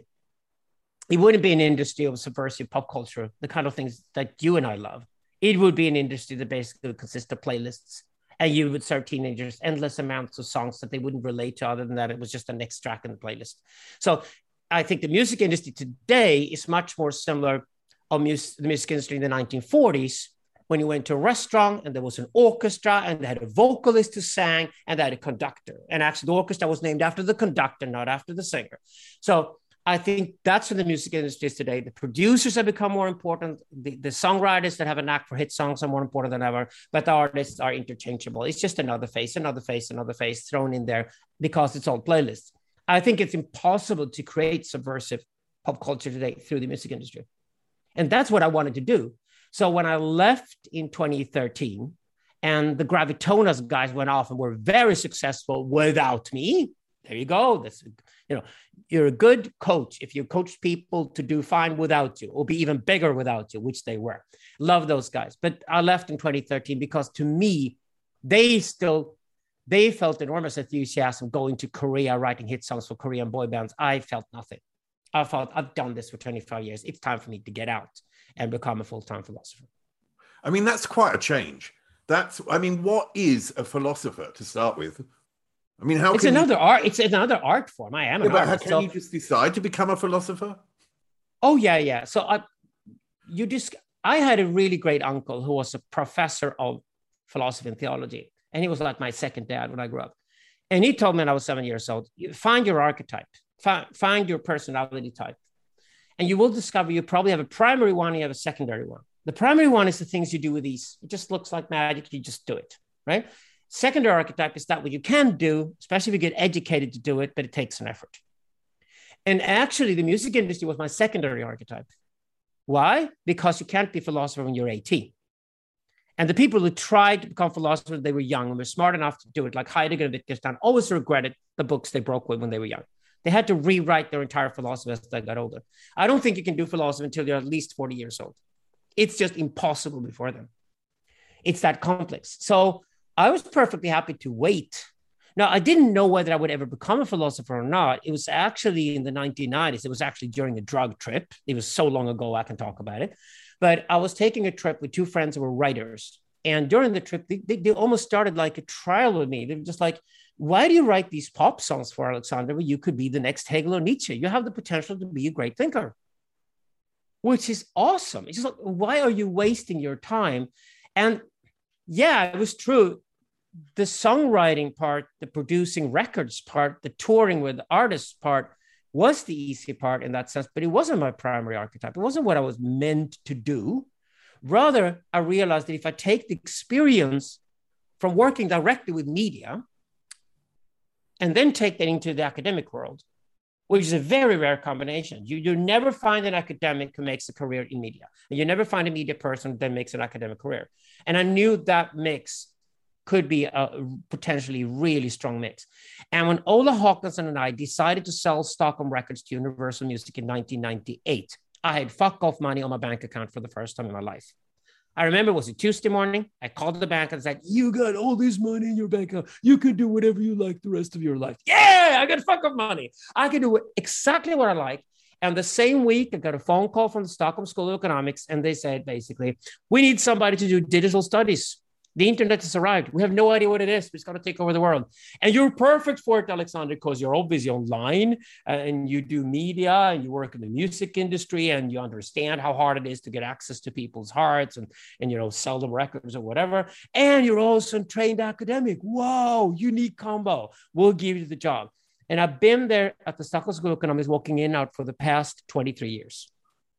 It wouldn't be an industry of subversive pop culture, the kind of things that you and I love. It would be an industry that basically would consist of playlists, and you would serve teenagers endless amounts of songs that they wouldn't relate to, other than that it was just the next track in the playlist. So I think the music industry today is much more similar to mus- the music industry in the nineteen forties, when you went to a restaurant and there was an orchestra and they had a vocalist who sang and they had a conductor. And actually the orchestra was named after the conductor, not after the singer. So I think that's what the music industry is today. The producers have become more important. The, the songwriters that have a knack for hit songs are more important than ever, but the artists are interchangeable. It's just another face, another face, another face thrown in there because it's all playlists. I think it's impossible to create subversive pop culture today through the music industry. And that's what I wanted to do. So when I left in twenty thirteen and the Gravitonas guys went off and were very successful without me, There you go. That's, you know, you're a good coach if you coach people to do fine without you or be even bigger without you, which they were. Love those guys. But I left in twenty thirteen because to me, they still, they felt enormous enthusiasm going to Korea, writing hit songs for Korean boy bands. I felt nothing. I thought, I've done this for twenty-five years. It's time for me to get out and become a full-time philosopher.
I mean, that's quite a change. That's, I mean, what is a philosopher to start with? I mean, how
it's
can
another
you...
art. It's another art form. I am
yeah,
an
but
artist.
How can
so...
you just decide to become a philosopher?
Oh yeah, yeah. So I, you just, I had a really great uncle who was a professor of philosophy and theology, and he was like my second dad when I grew up. And he told me when I was seven years old, find your archetype, find, find your personality type, and you will discover you probably have a primary one, and you have a secondary one. The primary one is the things you do with ease. It just looks like magic. You just do it, right? Secondary archetype is that what you can do, especially if you get educated to do it, but it takes an effort. And actually, the music industry was my secondary archetype. Why? Because you can't be a philosopher when you're eighteen. And the people who tried to become philosophers, they were young and were smart enough to do it, like Heidegger and Wittgenstein, always regretted the books they broke with when they were young. They had to rewrite their entire philosophy as they got older. I don't think you can do philosophy until you're at least forty years old. It's just impossible before then. It's that complex. So I was perfectly happy to wait. Now, I didn't know whether I would ever become a philosopher or not. It was actually in the nineteen nineties. It was actually during a drug trip. It was so long ago, I can talk about it. But I was taking a trip with two friends who were writers. And during the trip, they, they, they almost started like a trial with me. They were just like, why do you write these pop songs for, Alexander, where you could be the next Hegel or Nietzsche? You have the potential to be a great thinker, which is awesome. It's just like, why are you wasting your time? And yeah, it was true. The songwriting part, the producing records part, the touring with the artists part was the easy part in that sense, but it wasn't my primary archetype. It wasn't what I was meant to do. Rather, I realized that if I take the experience from working directly with media and then take that into the academic world, which is a very rare combination. You, you never find an academic who makes a career in media, and you never find a media person that makes an academic career. And I knew that mix could be a potentially really strong mix. And when Ola Håkansson and I decided to sell Stockholm Records to Universal Music in nineteen ninety-eight, I had fuck off money on my bank account for the first time in my life. I remember it was a Tuesday morning. I called the bank and said, you got all this money in your bank account. You could do whatever you like the rest of your life. Yeah, I got fuck off money. I can do exactly what I like. And the same week, I got a phone call from the Stockholm School of Economics, and they said, basically, we need somebody to do digital studies. The internet has arrived. We have no idea what it is. It's going to take over the world. And you're perfect for it, Alexander, because you're obviously online uh, and you do media and you work in the music industry and you understand how hard it is to get access to people's hearts and, and you know, sell them records or whatever. And you're also a trained academic. Wow, unique combo. We'll give you the job. And I've been there at the Stockholm School of Economics, walking in and out for the past twenty-three years.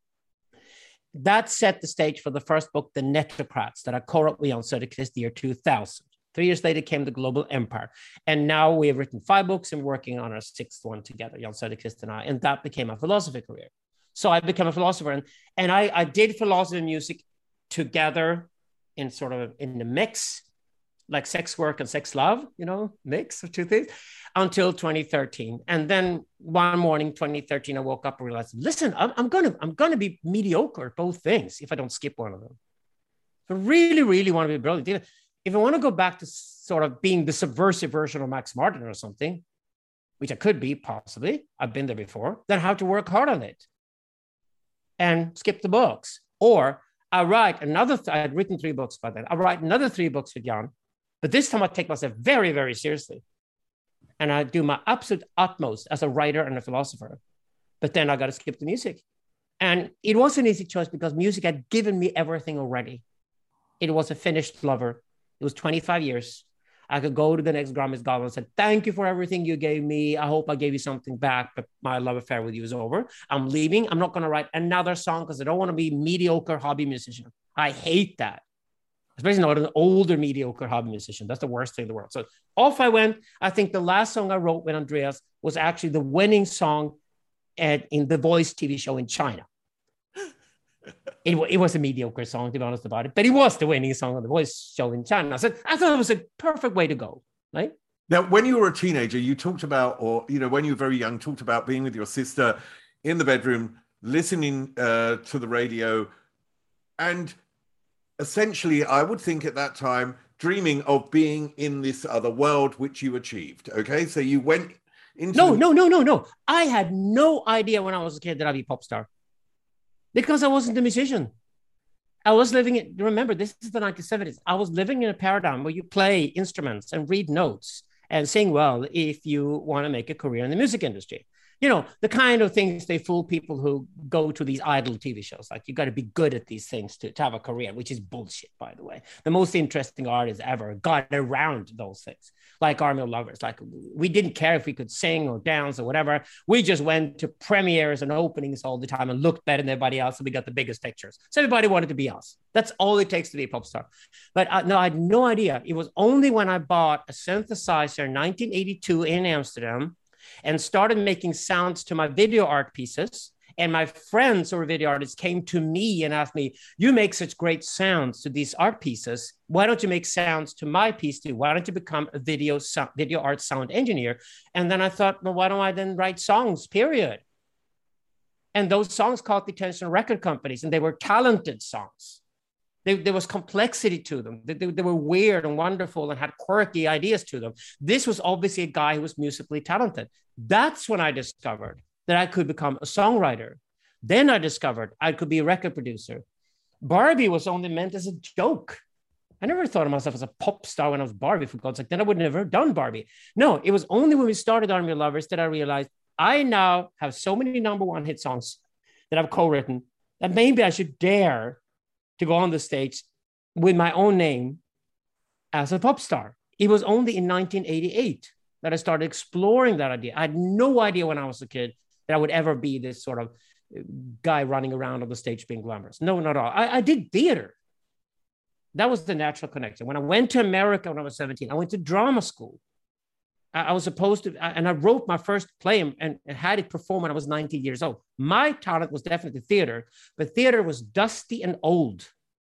That set the stage for the first book, The Netocrats, that I co-wrote with Jan Söderqvist the year two thousand. Three years later came The Global Empire. And now we have written five books and working on our sixth one together, Jan Söderqvist and I, and that became my philosophy career. So I became a philosopher, and, and I, I did philosophy and music together in sort of in the mix, like sex work and sex love, you know, mix of two things, until twenty thirteen. And then one morning, twenty thirteen, I woke up and realized, listen, I'm, I'm going to I'm gonna be mediocre at both things if I don't skip one of them. If I really, really want to be brilliant, if, if I want to go back to sort of being the subversive version of Max Martin or something, which I could be, possibly, I've been there before, then I have to work hard on it and skip the books. Or I write another, th- I had written three books by then. I write another three books with Jan, but this time I take myself very, very seriously. And I do my absolute utmost as a writer and a philosopher. But then I got to skip the music. And it was an easy choice because music had given me everything already. It was a finished lover. It was twenty-five years. I could go to the next Grammys Gala and say, thank you for everything you gave me. I hope I gave you something back, but my love affair with you is over. I'm leaving. I'm not going to write another song because I don't want to be a mediocre hobby musician. I hate that. Especially not an older, mediocre hobby musician. That's the worst thing in the world. So off I went. I think the last song I wrote with Andreas was actually the winning song at, in The Voice T V show in China. It, it was a mediocre song, to be honest about it, but it was the winning song on The Voice show in China. So I thought it was a perfect way to go, right?
Now, when you were a teenager, you talked about, or, you know, when you were very young, talked about being with your sister in the bedroom, listening uh, to the radio. And essentially, I would think at that time, dreaming of being in this other world, which you achieved. Okay. So you went into.
No,
the-
no, no, no, no. I had no idea when I was a kid that I'd be a pop star because I wasn't a musician. I was living in, remember, this is the nineteen seventies. I was living in a paradigm where you play instruments and read notes and sing well if you want to make a career in the music industry. You know, the kind of things they fool people who go to these idol T V shows. Like, you got to be good at these things to, to have a career, which is bullshit, by the way. The most interesting artists ever got around those things, like Army of Lovers. Like, we didn't care if we could sing or dance or whatever. We just went to premieres and openings all the time and looked better than everybody else, and we got the biggest pictures. So everybody wanted to be us. That's all it takes to be a pop star. But uh, no, I had no idea. It was only when I bought a synthesizer in nineteen eighty-two in Amsterdam and started making sounds to my video art pieces. And my friends who were video artists came to me and asked me, you make such great sounds to these art pieces. Why don't you make sounds to my piece too? Why don't you become a video, so- video art sound engineer? And then I thought, well, why don't I then write songs, period? And those songs caught the attention of record companies, and they were talented songs. They, there was complexity to them. They, they, they were weird and wonderful and had quirky ideas to them. This was obviously a guy who was musically talented. That's when I discovered that I could become a songwriter. Then I discovered I could be a record producer. Barbie was only meant as a joke. I never thought of myself as a pop star when I was Barbie, for God's sake. Then I would never have done Barbie. No, it was only when we started Army of Lovers that I realized I now have so many number one hit songs that I've co-written that maybe I should dare to go on the stage with my own name as a pop star. It was only in nineteen eighty-eight that I started exploring that idea. I had no idea when I was a kid that I would ever be this sort of guy running around on the stage being glamorous. No, not at all. I, I did theater. That was the natural connection. When I went to America when I was seventeen, I went to drama school. I, I was supposed to, and I wrote my first play and, and had it performed when I was nineteen years old. My talent was definitely theater, but theater was dusty and old.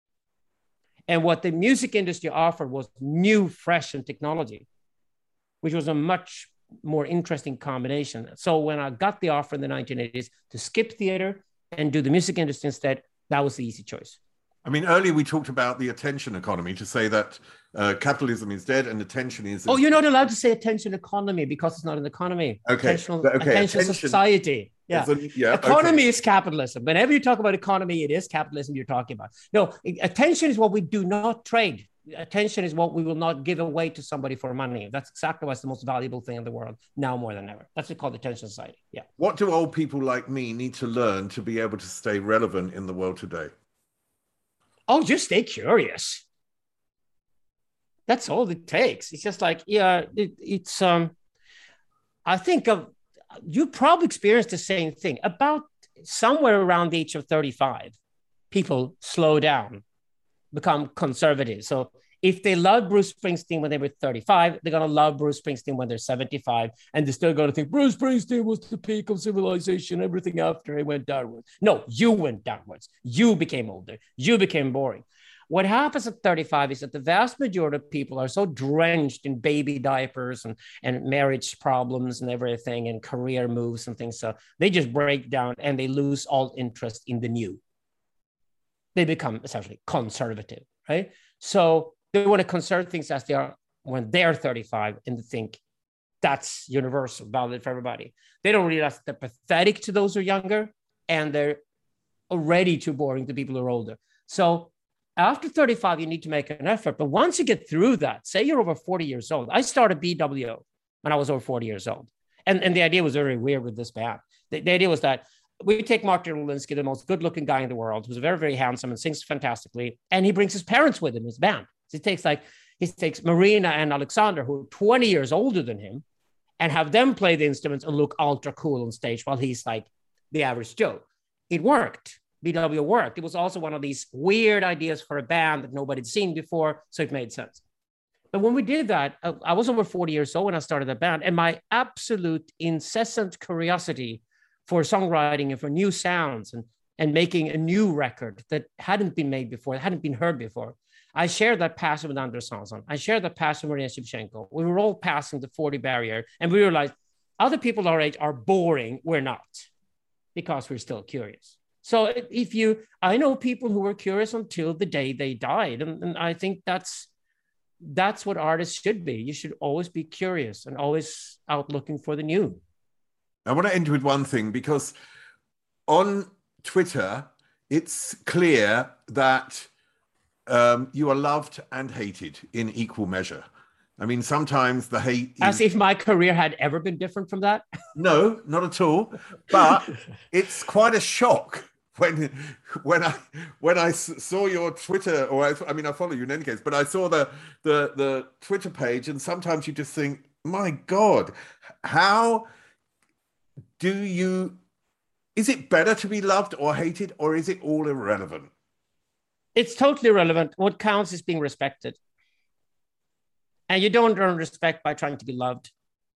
And what the music industry offered was new, fresh, and technology, which was a much more interesting combination. So when I got the offer in the nineteen eighties to skip theater and do the music industry instead, that was the easy choice.
I mean, earlier we talked about the attention economy, to say that uh, capitalism is dead and attention is...
Oh, you're not allowed to say attention economy because it's not an economy.
Okay.
Attentional,
okay.
attention, attention society. Yeah.
A, yeah.
Economy
okay.
is capitalism. Whenever you talk about economy, it is capitalism you're talking about. No, attention is what we do not trade. Attention is what we will not give away to somebody for money. That's exactly what's the most valuable thing in the world now more than ever. That's what we call the attention society. Yeah.
What do old people like me need to learn to be able to stay relevant in the world today?
Oh, just stay curious. That's all it takes. It's just like, yeah, it, it's, um, I think of, you probably experienced the same thing. About somewhere around the age of thirty-five, people slow down, become conservative. So if they love Bruce Springsteen when they were thirty-five, they're going to love Bruce Springsteen when they're seventy-five. And they're still going to think Bruce Springsteen was the peak of civilization. Everything after it went downwards. No, you went downwards. You became older. You became boring. What happens at thirty-five is that the vast majority of people are so drenched in baby diapers and, and marriage problems and everything and career moves and things. So they just break down and they lose all interest in the new. They become essentially conservative, right? So they want to conserve things as they are when they're thirty-five and they think that's universal, valid for everybody. They don't realize that they're pathetic to those who are younger and they're already too boring to people who are older. So after thirty-five, you need to make an effort. But once you get through that, say you're over forty years old. I started B W O when I was over forty years old. And, and the idea was very weird with this band. The, the idea was that we take Martin Rulinsky, the most good-looking guy in the world, who's very, very handsome and sings fantastically, and he brings his parents with him, his band. So he takes like, he takes Marina and Alexander, who are twenty years older than him, and have them play the instruments and look ultra cool on stage while he's like the average Joe. It worked. B W worked. It was also one of these weird ideas for a band that nobody had seen before, so it made sense. But when we did that, I was over forty years old when I started the band, and my absolute incessant curiosity for songwriting and for new sounds and, and making a new record that hadn't been made before, hadn't been heard before. I shared that passion with Anders Hansson. I shared that passion with Maria Shevchenko. We were all passing the forty barrier, and we realized other people our age are boring. We're not, because we're still curious. So if you, I know people who were curious until the day they died. And, and I think that's, that's what artists should be. You should always be curious and always out looking for the new.
I want to end with one thing, because on Twitter, it's clear that um, you are loved and hated in equal measure. I mean, sometimes the hate... Is...
As if my career had ever been different from that?
No, not at all. But it's quite a shock when when I when I saw your Twitter, or I, I mean, I follow you in any case, but I saw the, the, the Twitter page, and sometimes you just think, my God, how do you... Is it better to be loved or hated, or is it all irrelevant?
It's totally irrelevant. What counts is being respected. And you don't earn respect by trying to be loved.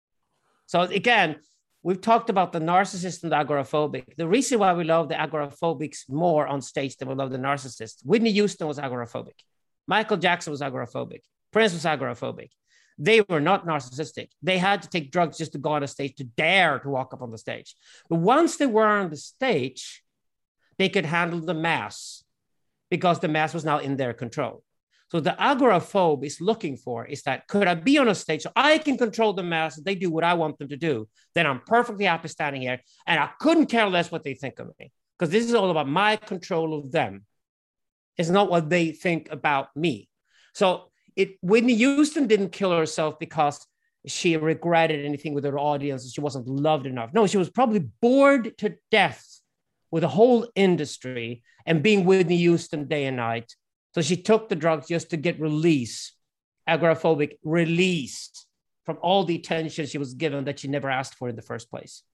So again, we've talked about the narcissist and the agoraphobic. The reason why we love the agoraphobics more on stage than we love the narcissists. Whitney Houston was agoraphobic. Michael Jackson was agoraphobic. Prince was agoraphobic. They were not narcissistic. They had to take drugs just to go on a stage, to dare to walk up on the stage. But once they were on the stage, they could handle the mass, because the mass was now in their control. So the agoraphobe is looking for is that, could I be on a stage so I can control the mass, they do what I want them to do, then I'm perfectly happy standing here, and I couldn't care less what they think of me, because this is all about my control of them. It's not what they think about me. So it, Whitney Houston didn't kill herself because she regretted anything with her audience, she wasn't loved enough. No, she was probably bored to death with the whole industry and being Whitney Houston day and night. So she took the drugs just to get release, agoraphobic release from all the attention she was given that she never asked for in the first place.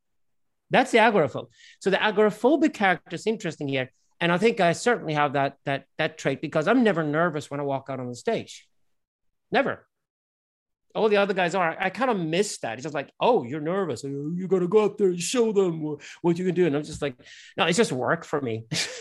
That's the agoraphobe. So the agoraphobic character is interesting here. And I think I certainly have that, that, that trait, because I'm never nervous when I walk out on the stage. Never. All the other guys are. I kind of miss that. It's just like, oh, you're nervous. You got to go out there and show them what you can do. And I'm just like, no, it's just work for me.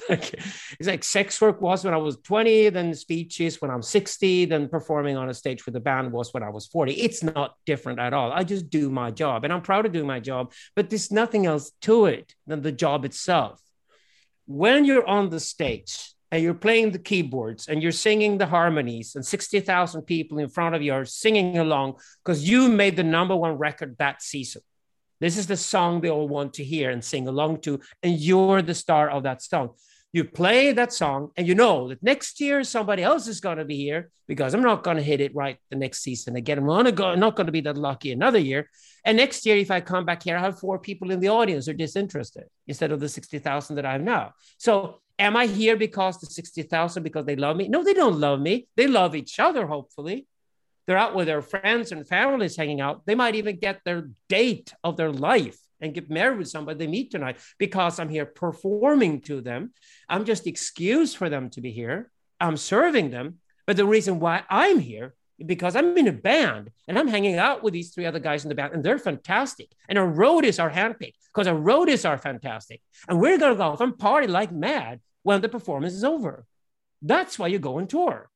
It's like sex work was when I was twenty, then speeches when I'm sixty, then performing on a stage with a band was when I was forty. It's not different at all. I just do my job, and I'm proud of doing my job, but there's nothing else to it than the job itself. When you're on the stage, and you're playing the keyboards and you're singing the harmonies, and sixty thousand people in front of you are singing along because you made the number one record that season. This is the song they all want to hear and sing along to, and you're the star of that song. You play that song, and you know that next year somebody else is going to be here, because I'm not going to hit it right the next season again. I'm not going to be that lucky another year. And next year, if I come back here, I have four people in the audience who are disinterested instead of the sixty thousand that I have now. So am I here because the sixty thousand, because they love me? No, they don't love me. They love each other, hopefully. They're out with their friends and families hanging out. They might even get their date of their life and get married with somebody they meet tonight, because I'm here performing to them. I'm just the excuse for them to be here. I'm serving them. But the reason why I'm here is because I'm in a band and I'm hanging out with these three other guys in the band, and they're fantastic. And our roadies are handpicked because our roadies are fantastic. And we're going to go off and party like mad when the performance is over. That's why you go on tour.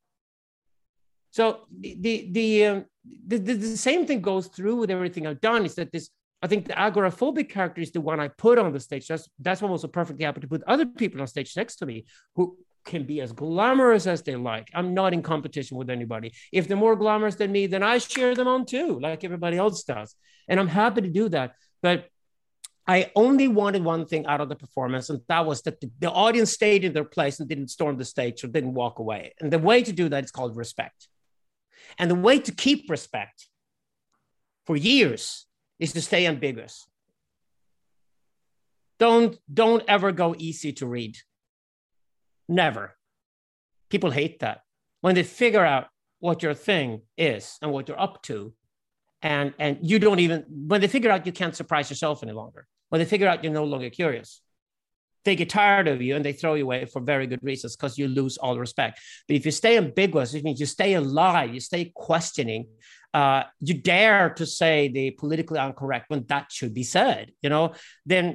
So the the the, um, the, the, the same thing goes through with everything I've done, is that this, I think the agoraphobic character is the one I put on the stage. That's, that's why I'm also perfectly happy to put other people on stage next to me who can be as glamorous as they like. I'm not in competition with anybody. If they're more glamorous than me, then I cheer them on too, like everybody else does. And I'm happy to do that. But I only wanted one thing out of the performance, and that was that the, the audience stayed in their place and didn't storm the stage or didn't walk away. And the way to do that is called respect. And the way to keep respect for years is to stay ambiguous. Don't, don't ever go easy to read. Never. People hate that. When they figure out what your thing is and what you're up to, and, and you don't even, when they figure out you can't surprise yourself any longer, when they figure out you're no longer curious, they get tired of you and they throw you away for very good reasons, because you lose all respect. But if you stay ambiguous, it means you stay alive, you stay questioning, uh, you dare to say the politically incorrect when that should be said, you know, then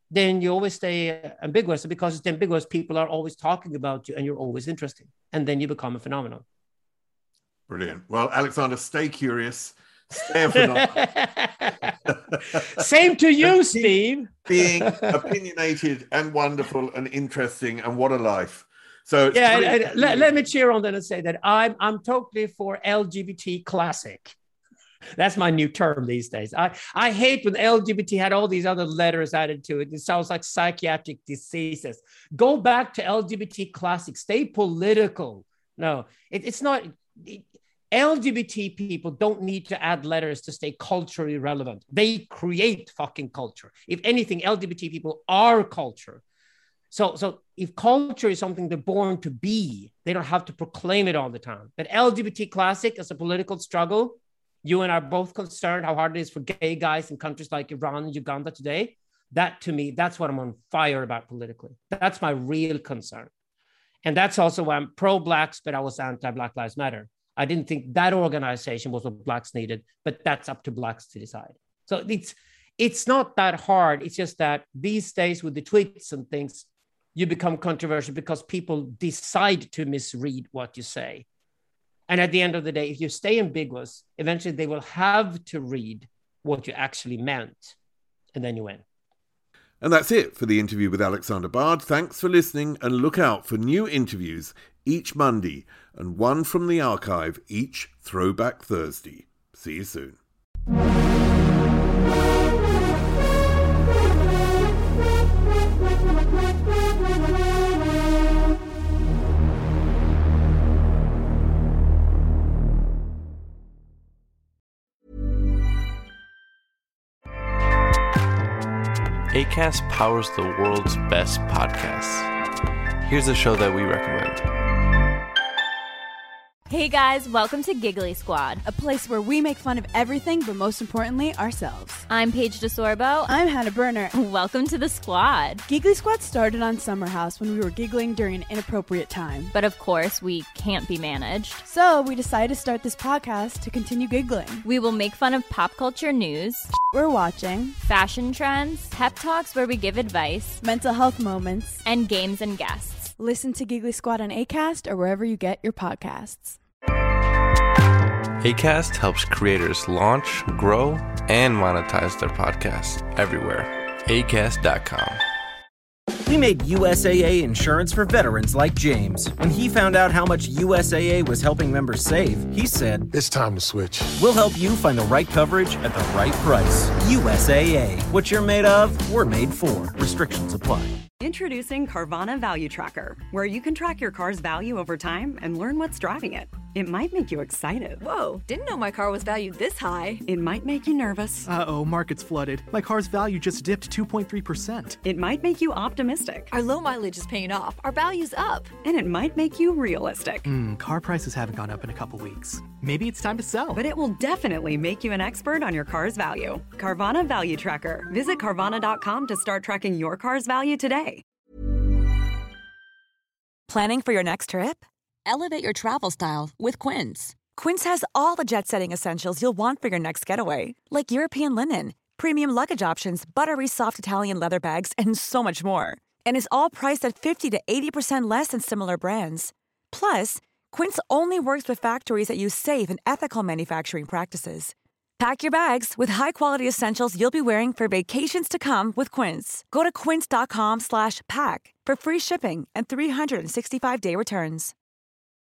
then you always stay ambiguous. And because it's ambiguous, people are always talking about you and you're always interesting. And then you become a phenomenon.
Brilliant. Well, Alexander, stay curious. Stay a phenomenon.
Same to you, Steve.
Being opinionated and wonderful and interesting, and what a life. So
yeah, and, and let, let me cheer on that and say that I'm I'm totally for L G B T classic. That's my new term these days. I, I hate when L G B T had all these other letters added to it. It sounds like psychiatric diseases. Go back to L G B T classic. Stay political. No, it, it's not. It, L G B T people don't need to add letters to stay culturally relevant. They create fucking culture. If anything, L G B T people are culture. So, so if culture is something they're born to be, they don't have to proclaim it all the time. But L G B T classic as a political struggle, you and I are both concerned how hard it is for gay guys in countries like Iran and Uganda today. That, to me, that's what I'm on fire about politically. That's my real concern. And that's also why I'm pro-Blacks, but I was anti-Black Lives Matter. I didn't think that organization was what Blacks needed, but that's up to Blacks to decide. So it's it's not that hard. It's just that these days with the tweets and things, you become controversial because people decide to misread what you say. And at the end of the day, if you stay ambiguous, eventually they will have to read what you actually meant, and then you win.
And that's it for the interview with Alexander Bard. Thanks for listening, and look out for new interviews each Monday and one from the archive each Throwback Thursday. See you soon.
Acast powers the world's best podcasts. Here's a show that we recommend.
Hey guys, welcome to Giggly Squad,
a place where we make fun of everything, but most importantly, ourselves.
I'm Paige DeSorbo.
I'm Hannah Berner.
Welcome to the squad.
Giggly Squad started on Summer House when we were giggling during an inappropriate time.
But of course, we can't be managed.
So we decided to start this podcast to continue giggling.
We will make fun of pop culture news,
we're watching,
fashion trends, pep talks where we give advice,
mental health moments,
and games and guests.
Listen to Giggly Squad on Acast or wherever you get your podcasts.
Acast helps creators launch, grow, and monetize their podcasts everywhere. Acast dot com.
We made U S A A insurance for veterans like James. When he found out how much U S A A was helping members save, he said,
"It's time to switch."
We'll help you find the right coverage at the right price. U S A A. What you're made of, we're made for. Restrictions apply.
Introducing Carvana Value Tracker, where you can track your car's value over time and learn what's driving it. It might make you excited.
Whoa, didn't know my car was valued this high.
It might make you nervous.
Uh-oh, market's flooded. My car's value just dipped two point three percent.
It might make you optimistic.
Our low mileage is paying off. Our value's up.
And it might make you realistic.
Hmm, car prices haven't gone up in a couple weeks. Maybe it's time to sell.
But it will definitely make you an expert on your car's value. Carvana Value Tracker. Visit Carvana dot com to start tracking your car's value today.
Planning for your next trip? Elevate your travel style with Quince. Quince has all the jet-setting essentials you'll want for your next getaway, like European linen, premium luggage options, buttery soft Italian leather bags, and so much more. And is all priced at fifty to eighty percent less than similar brands. Plus, Quince only works with factories that use safe and ethical manufacturing practices. Pack your bags with high-quality essentials you'll be wearing for vacations to come with Quince. Go to quince dot com slash pack for free shipping and three sixty-five day returns.